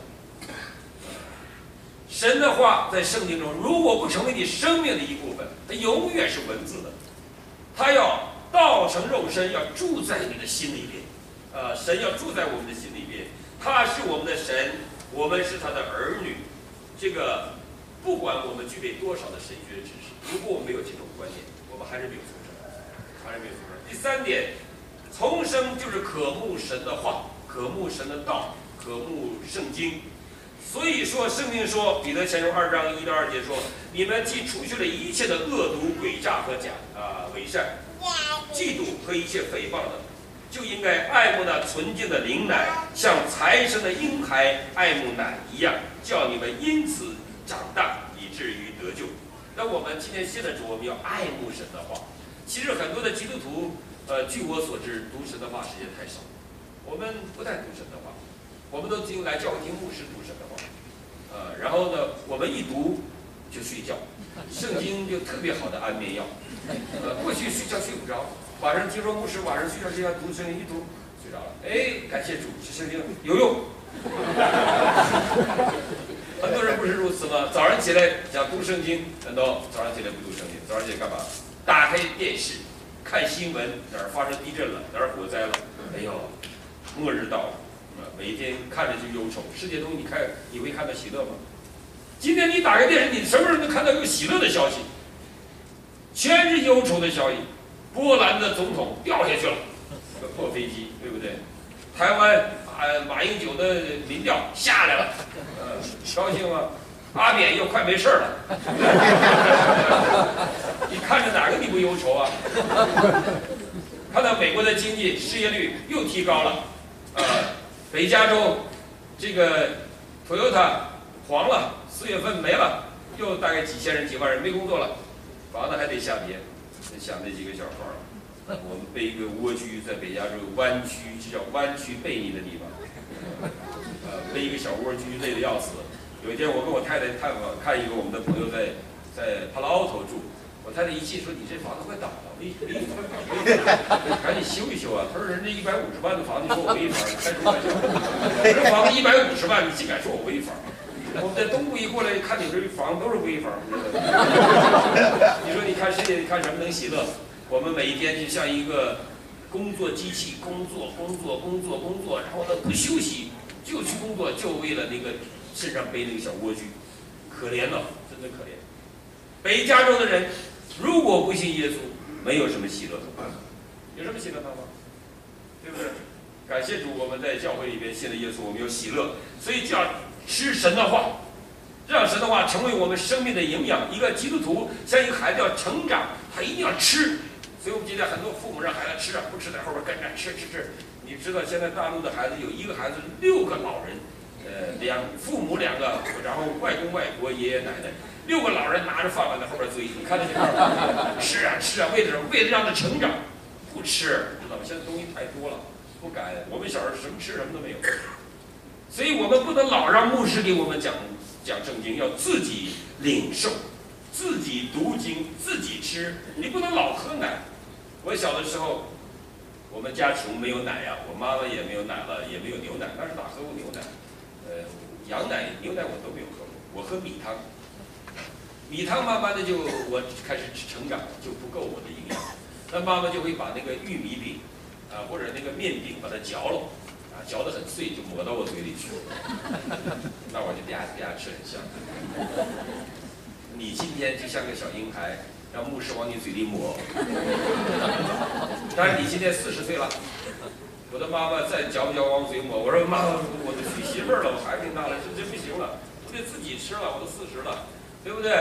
神的话在圣经中，如果不成为你生命的一部分，它永远是文字的。它要道成肉身，要住在你的心里边。神要住在我们的心里边，他是我们的神，我们是他的儿女。这个不管我们具备多少的神学知识，如果我们没有这种观念，我们还是没有重生，还是没有重生。第3点，重生就是渴慕神的话，渴慕神的道，渴慕圣经。所以说，圣经说，彼得前书2章1到2节说：“你们既除去了一切的恶毒、诡诈和伪善、嫉妒和一切诽谤的，就应该爱慕那纯净的灵奶，像才生的婴孩爱慕奶一样，叫你们因此长大，以至于得救。”那我们今天信了主，我们要爱慕神的话。其实很多的基督徒，据我所知，读神的话时间太少，我们不太读神的话。我们都只有来教会听牧师读神的话，然后呢，我们一读就睡觉，圣经就特别好的安眠药。过去睡觉睡不着，晚上听说牧师晚上睡觉之前读圣经，一读睡着了。感谢主，这圣经有用。很多人不是如此吗？早上起来想读圣经，难道早上起来不读圣经？早上起来干嘛？打开电视，看新闻，哪儿发生地震了，哪儿火灾了？哎呦，末日到了。每一天看着就忧愁，世界中你会看到喜乐吗？今天你打开电视，你什么时候能看到有喜乐的消息？全是忧愁的消息。波兰的总统掉下去了，破飞机，对不对？台湾马英九的民调下来了，高兴吗？阿扁又快没事了。你看着哪个你不忧愁啊？看到美国的经济失业率又提高了，北加州这个 Toyota 黄了，4月份没了，又大概几千人、几万人没工作了，房子还得下跌。想那几个小孩儿，我们背一个蜗居在北加州湾区，这叫湾区背泥的地方，背一个小蜗居累得要死。有一天我跟我太太探访，看一个我们的朋友在帕劳奥头住，我太太一进说：“你这房子快倒了，违法，赶紧修一修啊！”他说：“人家150万的房子，你说我违法，开什么玩笑？这房子150万，你竟敢说我违法？我们在东部一过来，看你这房子都是违法。你说你看世界，你看什么能喜乐？我们每一天就像一个工作机器，工作，然后呢不休息，就去工作，就为了那个身上背那个小蜗居，可怜了，真的可怜。北加州的人如果不信耶稣，没有什么喜乐可办法，有什么喜乐办法？对不对？感谢主，我们在教会里边信了耶稣，我们有喜乐，所以就要吃神的话，让神的话成为我们生命的营养。一个基督徒像一个孩子要成长，他一定要吃。所以我们今天很多父母让孩子吃不吃在后边跟着吃。你知道现在大陆的孩子有一个孩子6个老人，父母2个，然后外公外婆、爷爷奶奶，6个老人拿着饭碗在后边追，你看那些吃啊，为了什么？为了让他成长。不吃，知道吗？现在东西太多了，不敢。我们小时候什么吃什么都没有，所以我们不能老让牧师给我们讲圣经，要自己领受，自己读经，自己吃。你不能老喝奶。我小的时候，我们家穷，没有奶呀，我妈妈也没有奶了，也没有牛奶，但是哪喝过牛奶？羊奶、牛奶我都没有喝过，我喝米汤。米汤慢慢的我开始成长，就不够我的营养。 那妈妈就会把那个玉米饼或者那个面饼把它嚼了嚼得很碎，就抹到我嘴里去，那我就嗲嗲吃很香。你今天就像个小婴孩，让牧师往你嘴里抹。但是你今天40岁了，我的妈妈再嚼不嚼往嘴抹？我说妈，我都娶媳妇了，我孩子挺大了，这不行了，我得自己吃了，我都40了，对不对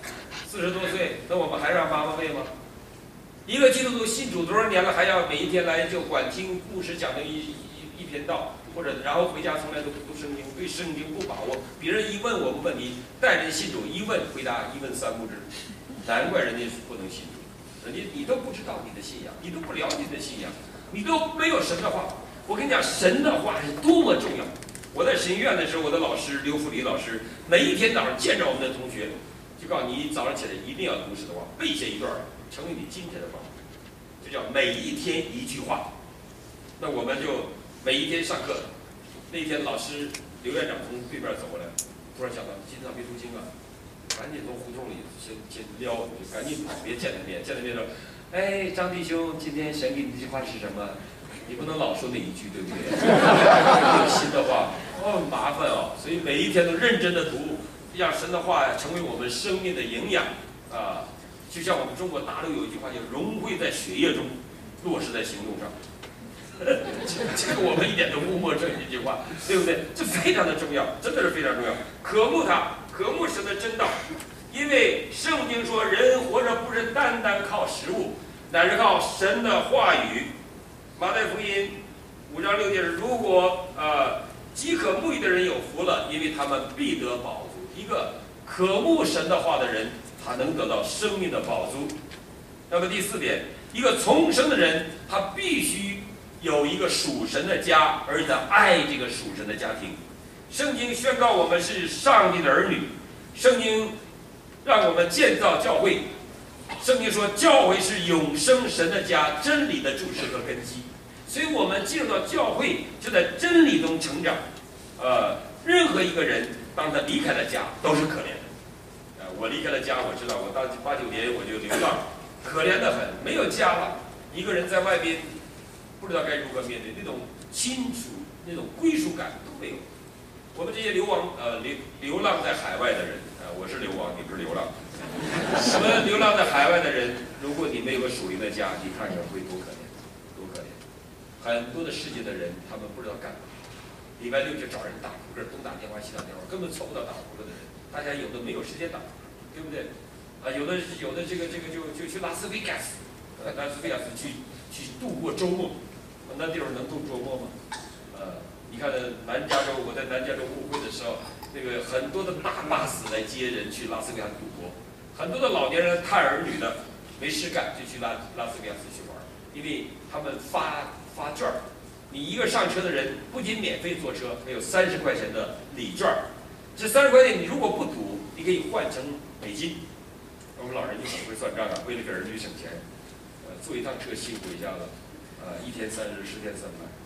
？40多岁，那我们还让妈妈喂吗？一个基督徒信主多少年了，还要每一天来就管听牧师讲的一篇道，或者然后回家从来都不读圣经，对圣经不把握。别人一问我们问题，带人信主，一问回答一问三不知，难怪人家不能信主。你都不知道你的信仰，你都不了解你的信仰，你都没有神的话。我跟你讲，神的话是多么重要。我在神学院的时候，我的老师刘福礼老师，每一天早上见着我们的同学，就告诉你早上起来一定要读神的话，背下一段，成为你今天的方法。就叫每一天一句话。那我们就每一天上课，那天老师刘院长从对面走过来，突然想到今天别读经啊，赶紧从胡同里先撩，就赶紧跑，别见他面，见他面说，哎，张弟兄，今天神给你这句话是什么？你不能老说那一句，对不对？有新的话，麻烦哦。所以每一天都认真的读，让神的话成为我们生命的营养啊。就像我们中国大陆有一句话叫“融汇在血液中，落实在行动上”，这个我们一点都不陌生这句话，对不对？这非常的重要，真的是非常重要。渴慕它，渴慕神的真道，因为圣经说，人活着不是单单靠食物，乃是靠神的话语。马太福音5章6节是：如果饥渴慕义的人有福了，因为他们必得饱足。一个渴慕神的话的人，他能得到生命的饱足。那么第4点，一个重生的人，他必须有一个属神的家，而且他爱这个属神的家庭。圣经宣告我们是上帝的儿女，圣经让我们建造教会，圣经说教会是永生神的家，真理的注释和根基。所以我们进入到教会，就在真理中成长。任何一个人当他离开了家，都是可怜的。我离开了家，我知道我到8、9年我就流浪，可怜得很，没有家了，一个人在外边，不知道该如何面对，那种亲属、那种归属感都没有。我们这些流浪在海外的人，我是流亡，你不是流浪。我们流浪在海外的人，如果你没有个属灵的家，你看看会多可怜，多可怜。很多的世界的人，他们不知道干嘛。礼拜6就找人打扑克，东打电话西打电话，根本凑不到打扑克的人。大家有的没有时间打扑克，对不对？有的这个就去拉斯维加斯，去度过周末，那地方能度周末吗？你看南加州，我在南加州误会的时候，那个很多的大巴士来接人去拉斯维加斯赌博，很多的老年人看儿女的没事干就去拉斯维加斯去玩，因为他们发券儿。你一个上车的人不仅免费坐车，还有30块钱的礼券儿。这30块钱你如果不赌，你可以换成美金。我们老人就很会算账啊，为了给儿女省钱，坐一趟车辛苦一下子，1天30，10天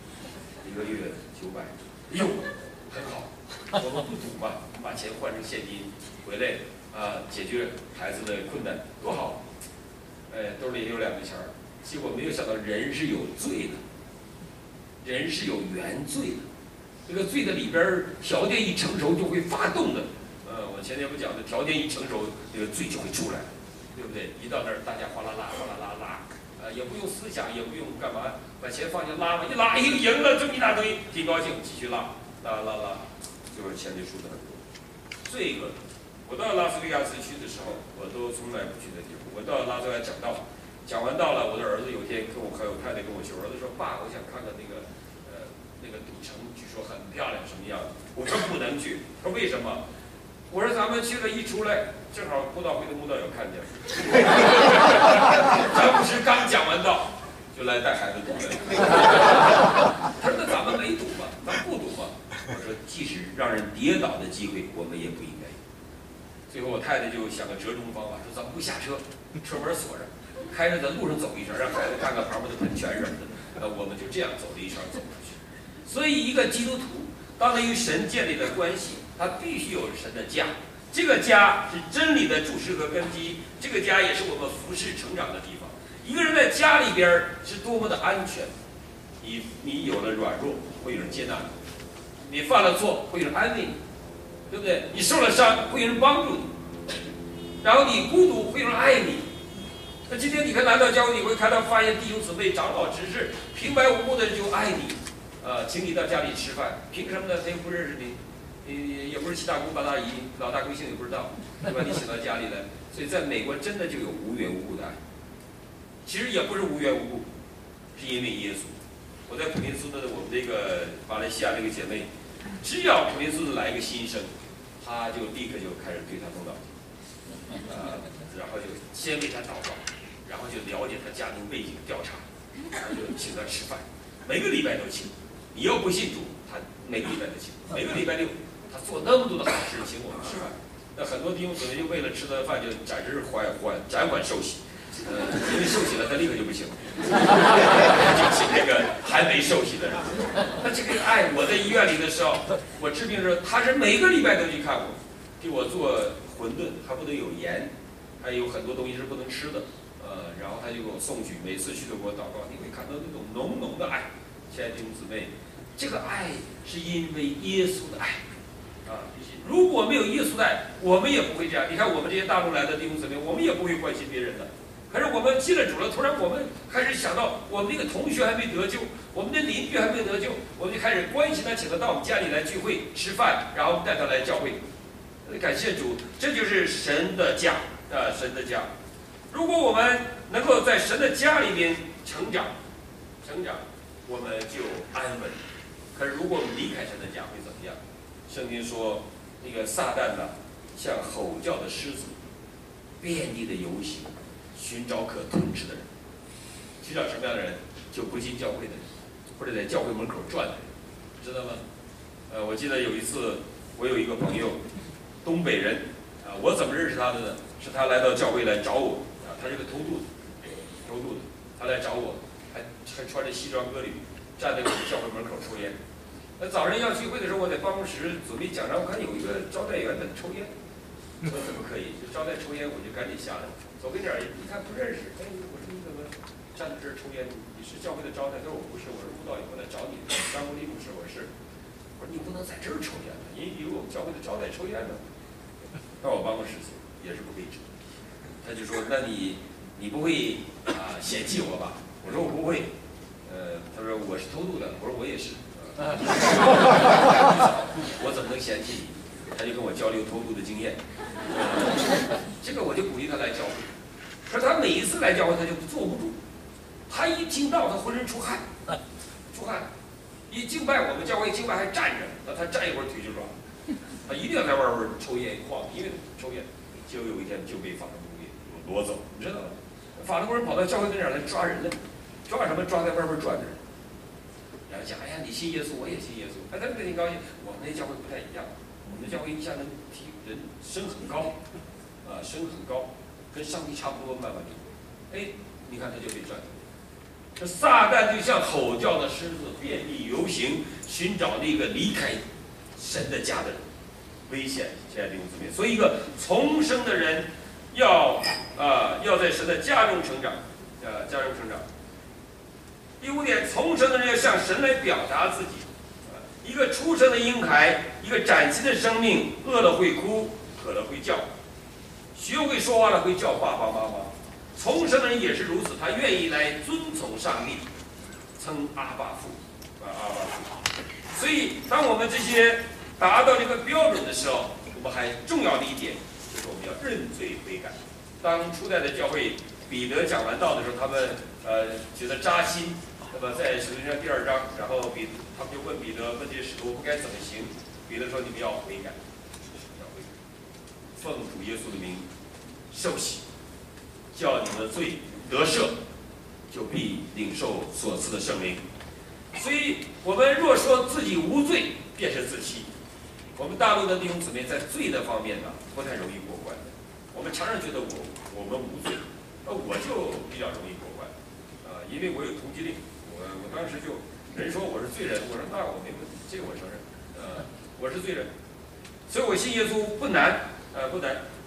300，1个月900，哟，很好。我们不赌嘛，把钱换成现金，回来解决孩子的困难，多好。兜里也有2个钱儿。结果没有想到人是有罪的。人是有原罪的，这个罪的里边条件一成熟就会发动的。我前天不讲的，条件一成熟，这个罪就会出来，对不对？一到那儿，大家哗啦啦，哗啦啦拉，也不用思想，也不用干嘛，把钱放进拉嘛，一拉，哎呦，赢了，这么一大堆，挺高兴，继续拉，就是钱就输的很多。这个，我到拉斯维加斯去的时候，我都从来不去的地方。我到拉斯维加斯讲完道了，我的儿子有天还有太太跟我去，我儿子说：“爸，我想看看那个赌城，据说很漂亮，什么样？”我说不能去。他说为什么？我说咱们去了，一出来正好慕道会的慕道友看见了，咱不是刚讲完道就来带孩子赌了。他说那咱们没赌嘛，咱不赌嘛。我说即使让人跌倒的机会，我们也不应该有。最后我太太就想个折中方法，说咱们不下车，车门锁上。开着在路上走一圈，让孩子看看旁边的喷泉什么的。我们就这样走了一圈走出去。所以，一个基督徒当他与神建立了关系，他必须有神的家。这个家是真理的注释和根基，这个家也是我们服侍成长的地方。 一个人在家里边是多么的安全。你有了软弱，会有人接纳你；你犯了错，会有人安慰你，对不对？你受了伤，会有人帮助你；然后你孤独，会有人爱你。那今天你看来到教会，你会看到发现弟兄姊妹、长老、执事平白无故的就爱你，请你到家里吃饭，凭什么呢？他又不认识你，也不是七大姑八大姨，老大贵姓也不知道，对吧？你请到家里来，所以在美国真的就有无缘无故的爱。其实也不是无缘无故，是因为耶稣。我在普林斯顿，我们这个马来西亚这个姐妹，只要普林斯顿来一个新生，她就立刻就开始对他动脑筋，然后就先为他祷告，然后就了解他家庭背景调查，然后就请他吃饭，每个礼拜都请。你要不信主，他每个礼拜都请，每个礼拜六他做那么多的好事请我们吃饭。那很多弟兄姊妹就为了吃他的饭就暂缓受洗。因为受洗了，他立刻就不行了，就请那个还没受洗的人。那这个爱，我在医院里的时候，我治病的时候，他是每个礼拜都去看我，给我做馄饨，还不能有盐，还有很多东西是不能吃的，然后他就给我送去，每次去都给我祷告，你会看到那种浓浓的爱。亲爱的弟兄姊妹，这个爱是因为耶稣的爱。如果没有耶稣的爱，我们也不会这样。你看我们这些大陆来的弟兄姊妹，我们也不会关心别人的。可是我们进了主了，突然我们开始想到，我们那个同学还没得救，我们的邻居还没得救，我们就开始关心他，请他到我们家里来聚会吃饭，然后带他来教会。感谢主，这就是神的家神的家。如果我们能够在神的家里面成长，我们就安稳。可是如果我们离开神的家，会怎么样？圣经说，那个撒旦呢，像吼叫的狮子，遍地的游行，寻找可吞吃的人。寻找什么样的人？就不进教会的人，或者在教会门口转的人，知道吗？我记得有一次，我有一个朋友，东北人，我怎么认识他的呢？是他来到教会来找我，他是个偷渡的，他来找我，还穿着西装革履，站在我们教会门口抽烟。那早上要聚会的时候，我在办公室准备讲章，我看有一个招待员在抽烟，我说怎么可以？就招待抽烟，我就赶紧下来，走跟点儿，一看不认识，哎，我说你怎么站在这儿抽烟？你是教会的招待？他说我不是，我是慕道友，我来找你。张国立牧师，我是。我说你不能在这儿抽烟了，因为我们教会的招待抽烟呢。到我办公室去也是不可以抽。他就说，那你不会嫌弃我吧？我说我不会。他说我是偷渡的，我说我也是。我怎么能嫌弃你？他就跟我交流偷渡的经验。这个我就鼓励他来教会。可是他每一次来教会，他就坐不住。他一听到，他浑身出汗，一敬拜我们教会敬拜还站着，那他站一会儿腿就软。他一定要在外边抽烟晃，因为抽烟。结果有一天就被法轮功给夺走，你知道吗？法轮功人跑到教会跟前来抓人了，抓什么？抓在外边转的人。然后讲，哎呀，你信耶稣，我也信耶稣。哎，他们挺高兴。我们那教会不太一样，我们的教会一下能提人升很高，升很高，跟上帝差不多，慢慢就，哎，你看他就被转走。这撒旦就像吼叫的狮子，遍地游行，寻找那个离开神的家的人，危险，亲爱的弟兄姊妹。所以，一个重生的人要在神的家中成长，家中成长。第五点，重生的人要向神来表达自己。一个出生的婴孩，一个崭新的生命，饿了会哭，渴了会叫，学会说话了会叫爸爸妈妈。重生的人也是如此，他愿意来遵从上帝，称阿爸父，阿爸父。所以，当我们这些达到这个标准的时候，我们还重要的一点就是我们要认罪悔改。当初代的教会彼得讲完道的时候，他们觉得扎心。那么在使徒行传第2章，然后他们就问彼得，问这些使徒不该怎么行？彼得说：“你们要悔改，要悔改，奉主耶稣的名受洗，叫你们的罪得赦，就必领受所赐的圣灵。”所以，我们若说自己无罪，便是自欺。我们大陆的弟兄姊妹在罪的方面呢，不太容易过关。我们常常觉得我们无罪，我就比较容易过关，因为我有通缉令。我当时就人说我是罪人，我说那我没问题，这个我承认，我是罪人，所以我信耶稣不难，不难。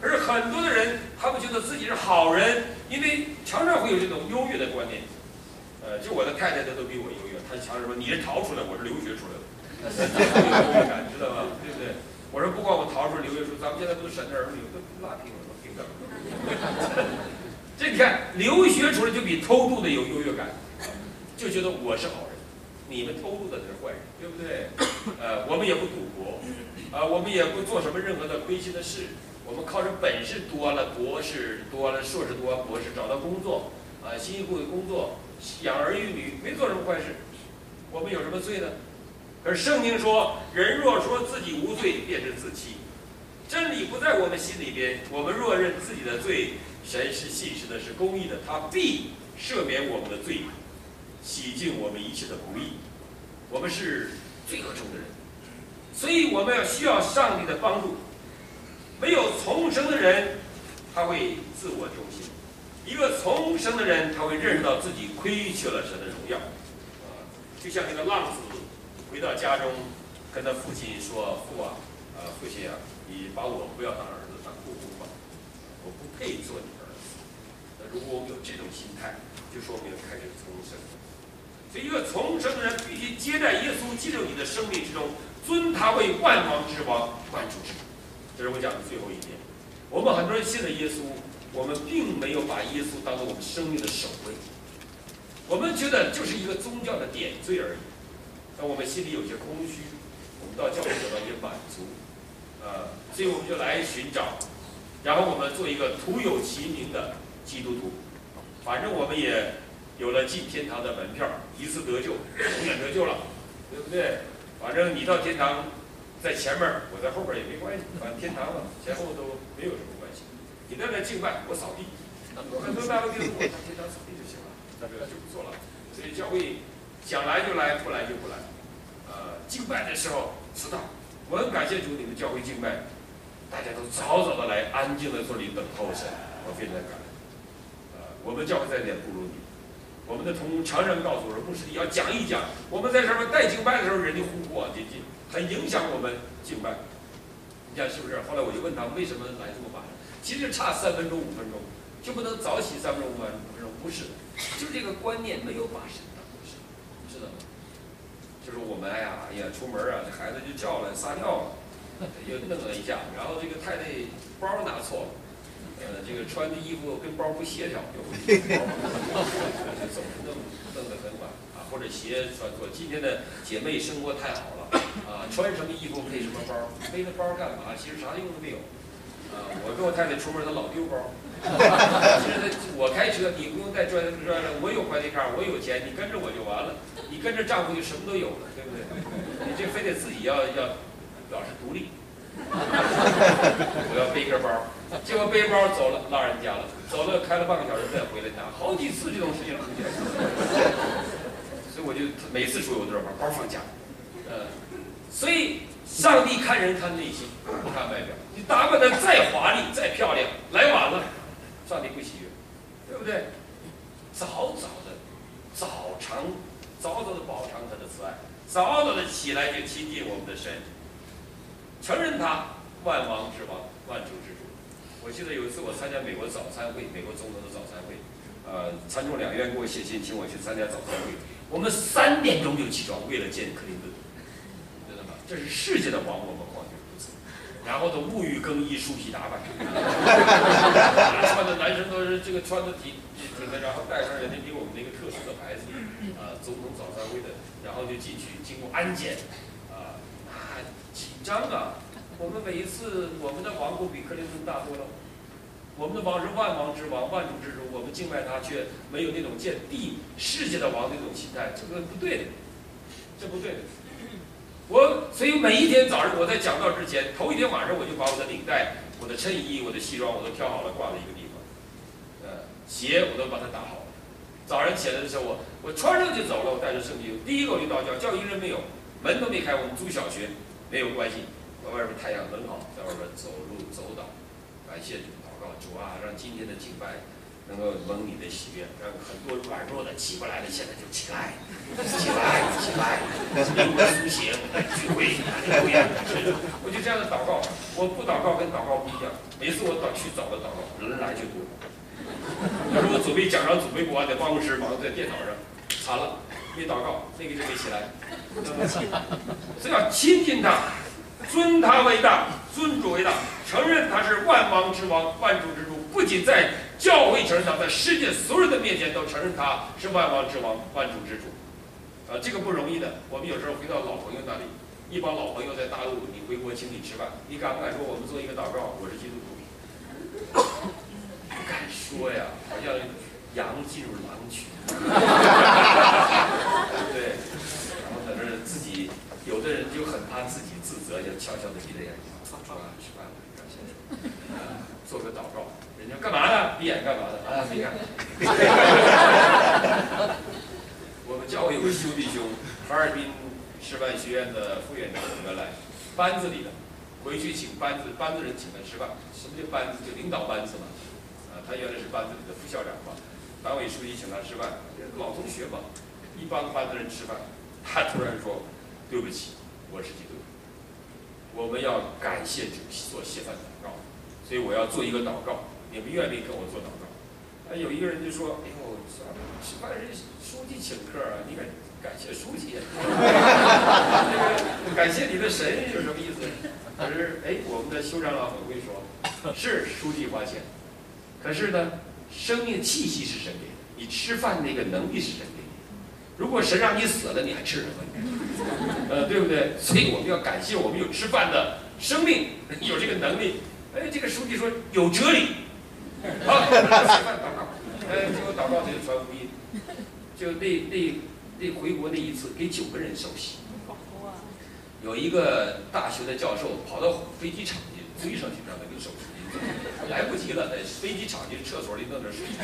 可是很多的人，他们觉得自己是好人，因为常常会有这种优越的观念。就我的太太，她都比我优越，她常常说你是逃出来，我是留学出来的，有优越感，知道吗？对不对？我说不管我逃出来留学出，咱们现在不是神的儿女，都拉平了，都平等。这你看，留学出来就比偷渡的有优越感，就觉得我是好人，你们偷渡的是坏人，对不对？我们也不赌博，我们也不做什么任何的亏心的事，我们靠着本事多了，博士多了，硕士多，博士找到工作，辛辛苦苦工作，养儿育女，没做什么坏事，我们有什么罪呢？可是圣经说，人若说自己无罪，便是自欺。真理不在我们心里边，我们若认自己的罪，神是信实的，是公义的，他必赦免我们的罪，洗净我们一切的不义。我们是罪恶中的人，所以我们要需要上帝的帮助。没有重生的人，他会自我中心；一个重生的人，他会认识到自己亏缺了神的荣耀。就像那个浪子回到家中，跟他父亲说：“父亲啊，你把我不要当儿子，当姑姑吧，我不配做你的儿子。”如果我们有这种心态，就说明开始重生。所以，一个重生的人必须接待耶稣进入你的生命之中，尊他为万王之王、万主之主。这是我讲的最后一点。我们很多人信了耶稣，我们并没有把耶稣当做我们生命的首位，我们觉得就是一个宗教的点缀而已。但我们心里有些空虚，我们到教会得到一些满足，所以我们就来寻找，然后我们做一个徒有其名的基督徒。反正我们也有了进天堂的门票，一次得救，永远得救了，对不对？反正你到天堂在前面，我在后边也没关系，反正天堂嘛，前后都没有什么关系。你在那敬拜，我扫地，很多大问题我上天堂扫地就行了，那这就不错了。所以教会想来就来，不来就不来。敬拜的时候迟到，我很感谢主，你们教会敬拜，大家都早早的来，安静的坐里等候神，我非常感恩。我们教会在点不如你。我们的同工常常告诉我说，牧师你要讲一讲，我们在上面带敬拜的时候，人家呼呼往接近，很影响我们敬拜。你看是不是？后来我就问他们为什么来这么晚？其实差3分钟5分钟，就不能早起3分钟5分钟？不是的，就是这个观念没有把神当回事，知道吗？就是我们哎呀出门啊，这孩子就叫了撒尿了，又弄了一下，然后这个太太包拿错了。这个穿的衣服跟包不协调，就会总是弄得很晚啊，或者鞋穿错。今天的姐妹生活太好了啊，穿什么衣服配什么包，背那包干嘛？其实啥用都没有啊。我跟我太太出门，她老丢包。其实我开车，你不用带专了，我有快递卡，我有钱，你跟着我就完了。你跟着丈夫就什么都有了，对不对？你这非得自己要表示独立。我要背个包，结果背包走了，落人家了，走了开了半个小时再回来拿，好几次这种事情出现，所以我就每次出游都是把包放家，所以上帝看人看内心，不看外表。你打扮的再华丽再漂亮，来晚了，上帝不喜悦，对不对？早早的饱尝他的慈爱，早早的起来就亲近我们的神。承认他万王之王，万主之主。我记得有一次我参加美国早餐会，美国总统的早餐会，参众两院给我写信，请我去参加早餐会。我们3点钟就起床，为了见克林顿，知道吗？这是世界的王，我们况且不此。然后都沐浴更衣，梳洗打扮，穿的男生都是这个穿的挺的，然后带上人家给我们那个特殊的牌子，总统早餐会的，然后就进去经过安检，紧张啊！我们每一次，我们的王国比克林顿大多了。我们的王是万王之王，万主之主，我们敬拜他，却没有那种见世界的王那种心态，这个不对的，这不对的。所以每一天早上我在讲道之前，头一天晚上我就把我的领带、我的衬衣、我的西装我都挑好了，挂在一个地方。鞋我都把它打好了。早上起来的时候，我穿上就走了，我带着圣经。第一个我就到教，教一人没有，门都没开，我们住小学。没有关系，外边太阳很好，在外边走路走导，感谢主，祷告主啊，让今天的敬拜能够蒙你的喜悦，让很多软弱的起不来的现在就起来，起来，起来，灵魂苏醒，聚会，哈利路亚！我就这样的祷告，我不祷告跟祷告不一样。每次我去找个祷告，人来就多。要是我准备讲章准备不完，在办公室忙在电脑上，惨了，没祷告，那个就没起来。所以要亲近他，尊他为大，尊主为大，承认他是万王之王，万主之主。不仅在教会承认他，在世界所有人的面前都承认他是万王之王，万主之主。这个不容易的。我们有时候回到老朋友那里，一帮老朋友在大陆，你回国请你吃饭，你敢不敢说我们做一个祷告？我是基督徒。不敢说呀，好像羊进入狼群。对，然后在这儿自己，有的人就很怕自己自责，就悄悄的闭着眼睛，说啊，吃饭了，感谢主，做个祷告。人家干嘛呢？闭眼干嘛呢？啊，没干。我们教会有个修弟兄，哈尔滨师范学院的副院长，原来班子里的，回去请班子人请他吃饭。什么叫班子？就领导班子嘛。他原来是班子里的副校长嘛，党委书记请他吃饭，老同学嘛，一帮班子人吃饭，他突然说：“对不起，我是基督徒，我们要感谢主做谢饭祷告，所以我要做一个祷告。”你们愿不愿意跟我做祷告？有一个人就说：“哎呦，吃饭是书记请客啊，你感谢书记，感谢你的神有什么意思？”可是我们的修长老很会说，是书记花钱，可是呢，生命气息是神给的，你吃饭那个能力是神给你。如果神让你死了，你还吃什么？对不对？所以我们要感谢我们有吃饭的生命，有这个能力。这个书记说有哲理。好，吃饭祷告，结果祷告就传福音，就那回国那一次给9个人受洗，有一个大学的教授跑到飞机场去追上去让他给受洗，来不及了，在飞机场去厕所里弄点水。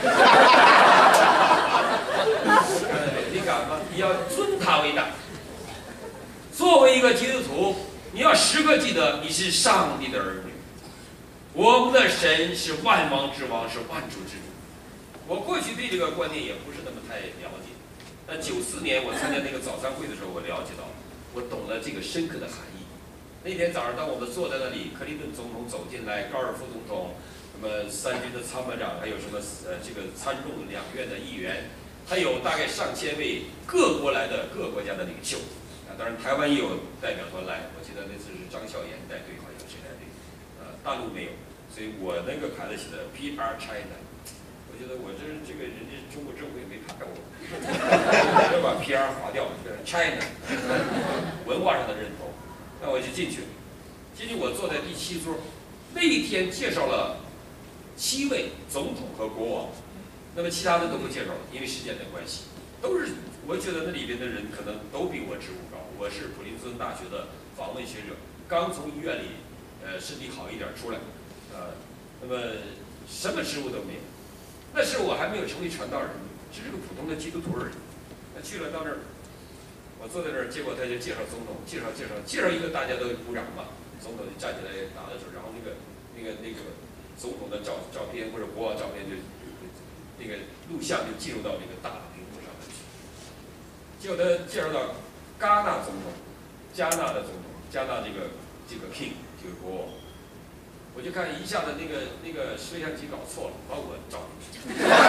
你敢吗？你要尊他为大。作为一个基督徒，你要时刻记得你是上帝的儿女。我们的神是万王之王，是万主之主。我过去对这个观念也不是那么太了解，但94年我参加那个早餐会的时候，我了解到，我懂了这个深刻的含义。那天早上，当我们坐在那里，克林顿总统走进来，高尔夫总统，那么3军的参谋长，还有什么这个参众2院的议员，还有大概上千位各国来的各国家的领袖。当然台湾也有代表团来，我记得那次是张孝严带队，好像谁带队。大陆没有，所以我那个牌子写的 PR China， 我觉得我这个人家中国政府也没派我，要把 PR 划掉，变成 China， 文化上的认同。那我就进去了，我坐在第7桌，那一天介绍了7位总统和国王，那么其他的都不介绍了，因为时间的关系，都是我觉得那里边的人可能都比我职务高。我是普林斯顿大学的访问学者，刚从医院里。身体好一点出来，那么什么职务都没有。那时我还没有成为传道人，只是个普通的基督徒而已。那去了到那儿，我坐在那儿，结果他就介绍总统，介绍一个，大家都鼓掌嘛。总统就站起来打了手，然后那个总统的照片或者国王照片就那个录像就进入到那个大的屏幕上面去。结果他介绍到戛纳总统，加纳的总统，加纳这个 king。这个国王，我就看一下子那个摄像机搞错了，把我照进去。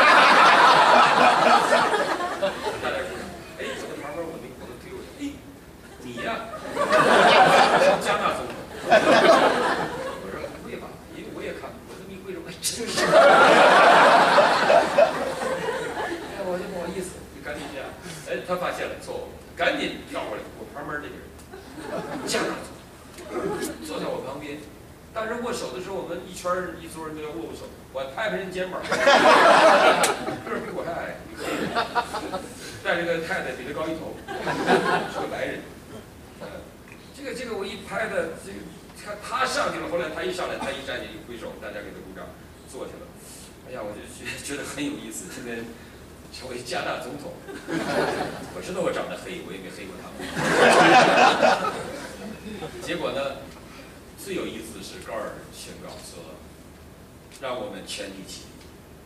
大家鼓掌，走到旁边我都推过去，你呀，加纳总统。我说不会吧，因为我也看，我这么一挥手，真是。我就不好意思，就赶紧这样。他发现了错误，赶紧跳过来，我旁边这个人，加纳总统。坐在我旁边，当时握手的时候，我们一桌人都要握手，我拍人肩膀，个儿比我还矮，带着个太太比他高1头，是个白人。这个我一拍的，看他上去了，后来他一上来，他一站起一挥手，大家给他鼓掌，坐下了。哎呀，我就觉得很有意思，现在成为加拿大总统。我知道我长得黑，我也没黑过他们。结果呢，最有意思的是高尔宣告说，让我们全体起立。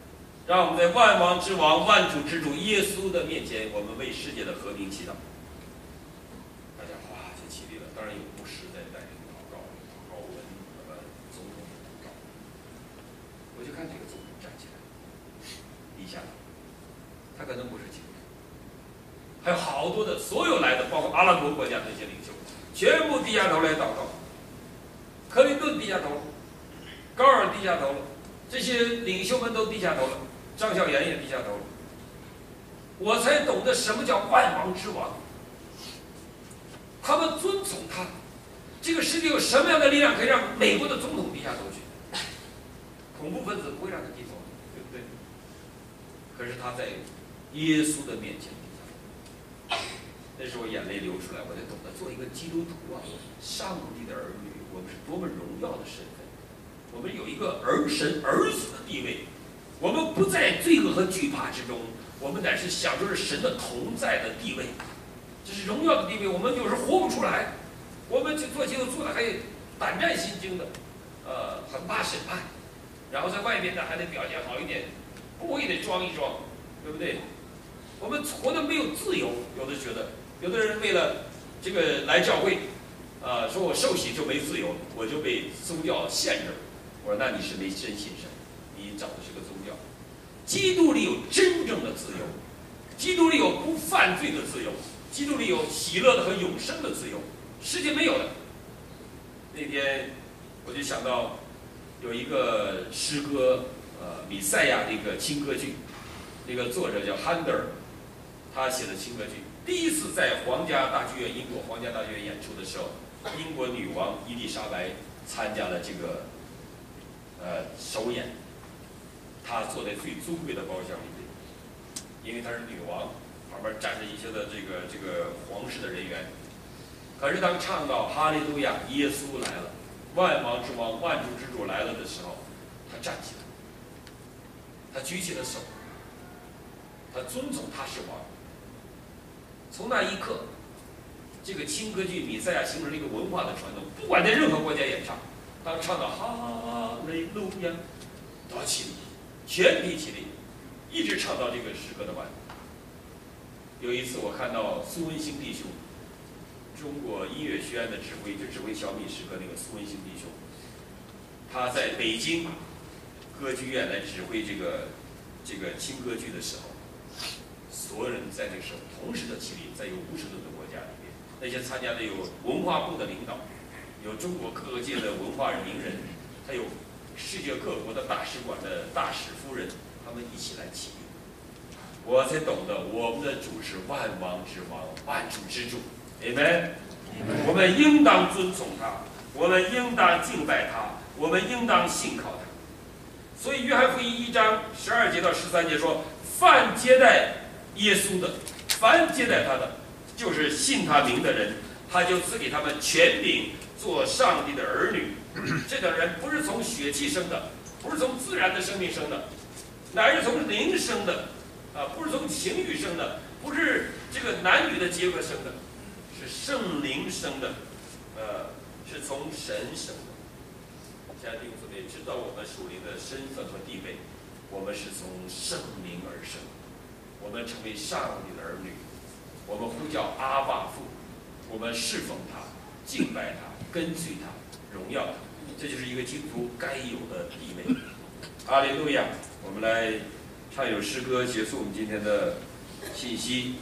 让我们在万王之王、万主之主耶稣的面前，我们为世界的和平祈祷。大家哗就起立了，当然有牧师在带领祷告文，总统的祷告。我就看这个总统站起来，低下头，他可能不是基督徒，还有好多的所有来的，包括阿拉伯国家的那些领袖，全部低下头来祷告。克林顿低下头了，高尔低下头了，这些领袖们都低下头了。张小岩也低下头了，我才懂得什么叫万王之王。他们遵从他，这个世界有什么样的力量可以让美国的总统低下头去？恐怖分子不会让他低头，对不对？可是他在耶稣的面前低下头，那时候眼泪流出来，我才懂得做一个基督徒啊，上帝的儿女，我们是多么荣耀的身份，我们有一个神儿子的地位。我们不在罪恶和惧怕之中，我们乃是享受着神的同在的地位，这是荣耀的地位。我们有时活不出来，我们去做基督徒的还胆战心惊的，很怕审判，然后在外面呢还得表现好一点，不会得装一装，对不对？我们活得没有自由，有的觉得，有的人为了这个来教会，说我受洗就没自由，我就被宗教限制了。我说那你是没真信神，你找的是个宗教。基督里有真正的自由，基督里有不犯罪的自由，基督里有喜乐的和永生的自由，世界没有的。那天我就想到有一个诗歌，米赛亚那个轻歌剧，那个作者叫汉德尔，他写的轻歌剧，第一次在皇家大剧院，英国皇家大剧院演出的时候，英国女王伊丽莎白参加了这个首演。她坐在最尊贵的包厢里面，因为她是女王，旁边站着一些的这个皇室的人员。可是当唱到哈利路亚，耶稣来了，万王之王、万主之主来了的时候，她站起来，她举起了手，她遵从他是王。从那一刻，这个轻歌剧米赛亚形成了一个文化的传统，不管在任何国家演唱，当唱到哈利路亚，都要起立。全体起立，一直唱到这个诗歌的完。有一次我看到苏文兴弟兄，中国音乐学院的指挥，就指挥小米诗歌那个苏文兴弟兄，他在北京歌剧院来指挥这个轻歌剧的时候，所有人在这个时候同时的起立，在有50多个国家里面，那些参加的有文化部的领导，有中国各界的文化名人，还有世界各国的大使馆的大使夫人，他们一起来起立，我才懂得我们的主是万王之王、万主之主。Amen。我们应当遵从他，我们应当敬拜他，我们应当信靠他。所以约翰福音1章12节到13节说：凡接待耶稣的，凡接待他的，就是信他名的人，他就赐给他们权柄，做上帝的儿女。这等人不是从血气生的，不是从自然的生命生的，乃是从灵生的，不是从情欲生的，不是这个男女的结合生的，是圣灵生的，是从神生的。亲爱的弟兄姊妹，知道我们属灵的身份和地位，我们是从圣灵而生，我们成为上帝的儿女，我们呼叫阿爸父，我们侍奉他，敬拜他，跟随他，荣耀他，这就是一个基督徒该有的地位。哈利路亚！我们来唱一首诗歌，结束我们今天的信息。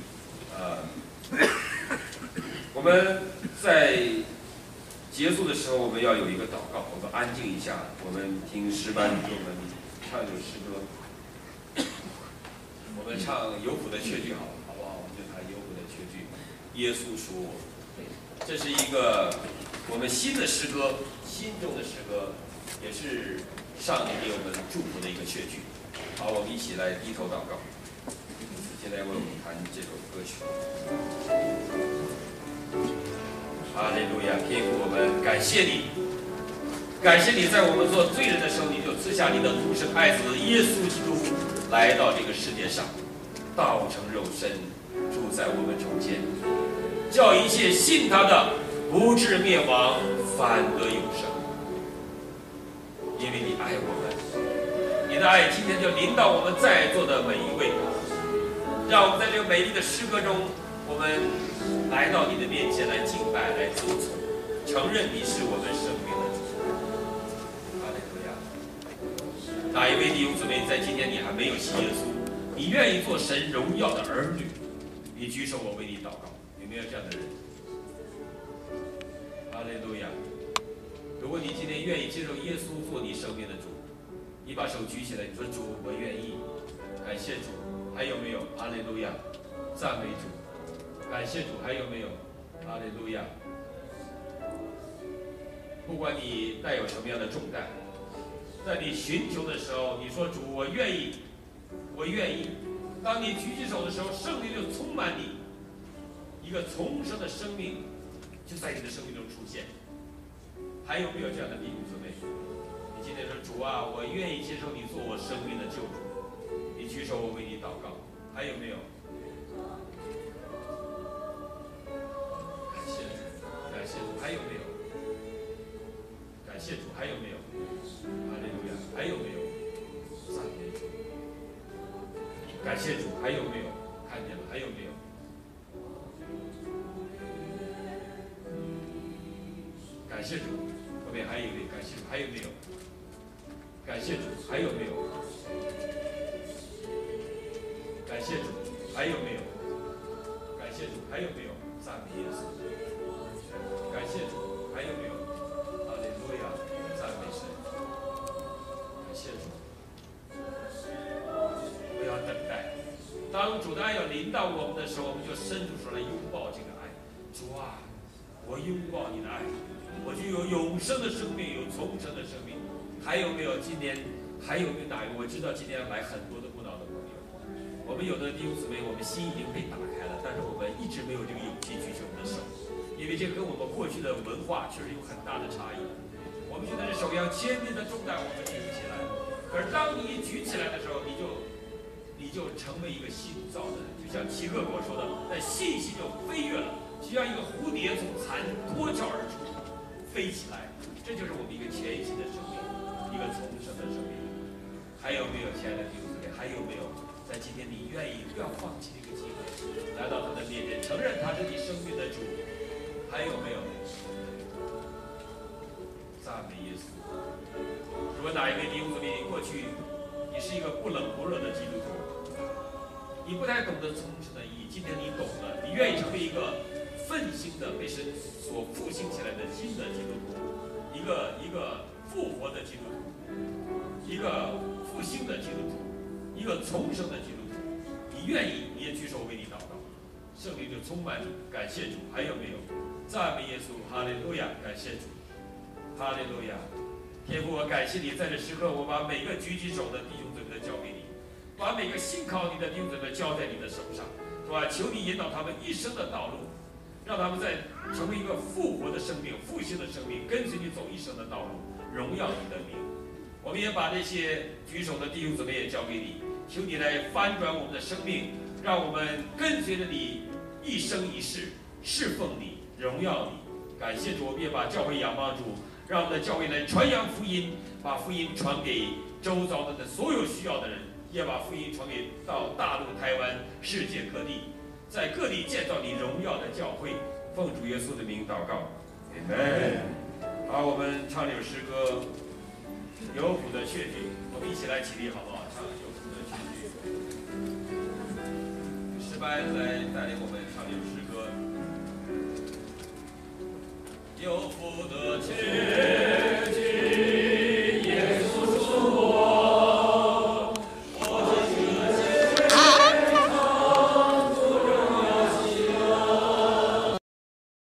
我们在结束的时候，我们要有一个祷告，我们安静一下，我们听诗班给我们唱一首诗歌。我们唱有谱的雀句好不好？我们就弹有谱的雀句。耶稣属我，这是一个我们新的诗歌，心中的诗歌，也是上帝给我们祝福的一个雀句。好，我们一起来低头祷告。现在为我们弹这首歌曲。哈利路亚！天父，我们感谢你，感谢你在我们做罪人的时候，你就赐下你的独生爱子耶稣基督来到这个世界上，道成肉身，住在我们中间，叫一切信他的不至灭亡，反得永生。因为你爱我们， 你的爱今天就临到我们在座的每一位，让我们在这个美丽的诗歌中，我们来到你的面前来敬拜，来遵从，承认你是我们生命的主。哈利路亚！哪一位弟兄姊妹在今天你还没有信耶稣，你愿意做神荣耀的儿女？你举手，我为你祷告。有没有这样的人？哈利路亚！如果你今天愿意接受耶稣做你生命的主，你把手举起来，你说主，我愿意。感谢主。还有没有？哈利路亚！赞美主。感谢主。还有没有？哈利路亚！不管你带有什么样的重担，在你寻求的时候，你说主，我愿意，我愿意。当你举起手的时候，圣灵就充满你，一个重生的生命就在你的生命中出现。还有没有这样的弟兄姊妹？你今天说主啊，我愿意接受你做我生命的救主。你举手，我为你祷告。还有没有？感谢主，感谢主。还有没有？感谢主。还有没有？哈利路亚。还有没有？赞美主。感谢主。还有没有？看见了？还有没有？感谢主。后面还有一位，感谢主。还有没有？感谢主。还有没有？感谢主。还有没有？感谢主。还有没有？赞美耶稣。感谢主。还有没有？哈利路亚！赞美神。感谢主。不要等待，当主的爱要临到我们的时候，我们就伸出手来拥抱这个爱。主啊，我拥抱你的爱，我就有永生的生命，有重生的生命。还有没有？今天还有没有哪一个？我知道今天来很多的不老的朋友，我们有的弟兄姊妹，我们心已经被打开了，但是我们一直没有这个勇气举起我们的手，因为这跟我们过去的文化确实有很大的差异。我们觉得这手要坚定的重担，我们举不起来。可是当你一举起来的时候，你就成为一个新造的人，就像齐克果说的，那信心就飞跃了，就像一个蝴蝶从蚕脱壳而出，飞起来。这就是我们一个全新的生命，一个重生的生命。还有没有，亲爱的弟兄姊妹？还有没有？在今天你愿意不要放弃这个机会，来到他的面前，承认他是你生命的主？还有没有？赞美耶稣！如果哪一位弟兄姊妹过去你是一个不冷不热的基督徒，你不太懂得重生的意义，今天你懂了，你愿意成为一个奋兴的被神所复兴起来的新的基督徒，一个复活的基督徒，一个复兴的基督徒，一个重生的基督徒，你愿意，你也举手为你祷告，圣灵就充满你。感谢主。还有没有？赞美耶稣！哈利路亚！感谢主！哈利路亚！天父，我感谢你，在这时刻，我把每个举起手的弟兄姊妹交给你，把每个信靠你的弟兄姊妹交在你的手上，是吧？求你引导他们一生的道路，让他们在成为一个复活的生命、复兴的生命，跟随你走一生的道路，荣耀你的名。我们也把这些举手的弟兄姊妹也交给你，求你来翻转我们的生命，让我们跟随着你一生一世，侍奉你，荣耀你。感谢主，我们也把教会仰望主，让我们的教会来传扬福音，把福音传给周遭的所有需要的人，也把福音传给到大陆、台湾、世界各地，在各地建造你荣耀的教会。奉主耶稣的名祷告，阿门。好，我们唱这首诗歌《有福的确据》，我们一起来起立，好不好？唱《有福的确据》。诗班来带领我们唱这首诗歌。有福的确据。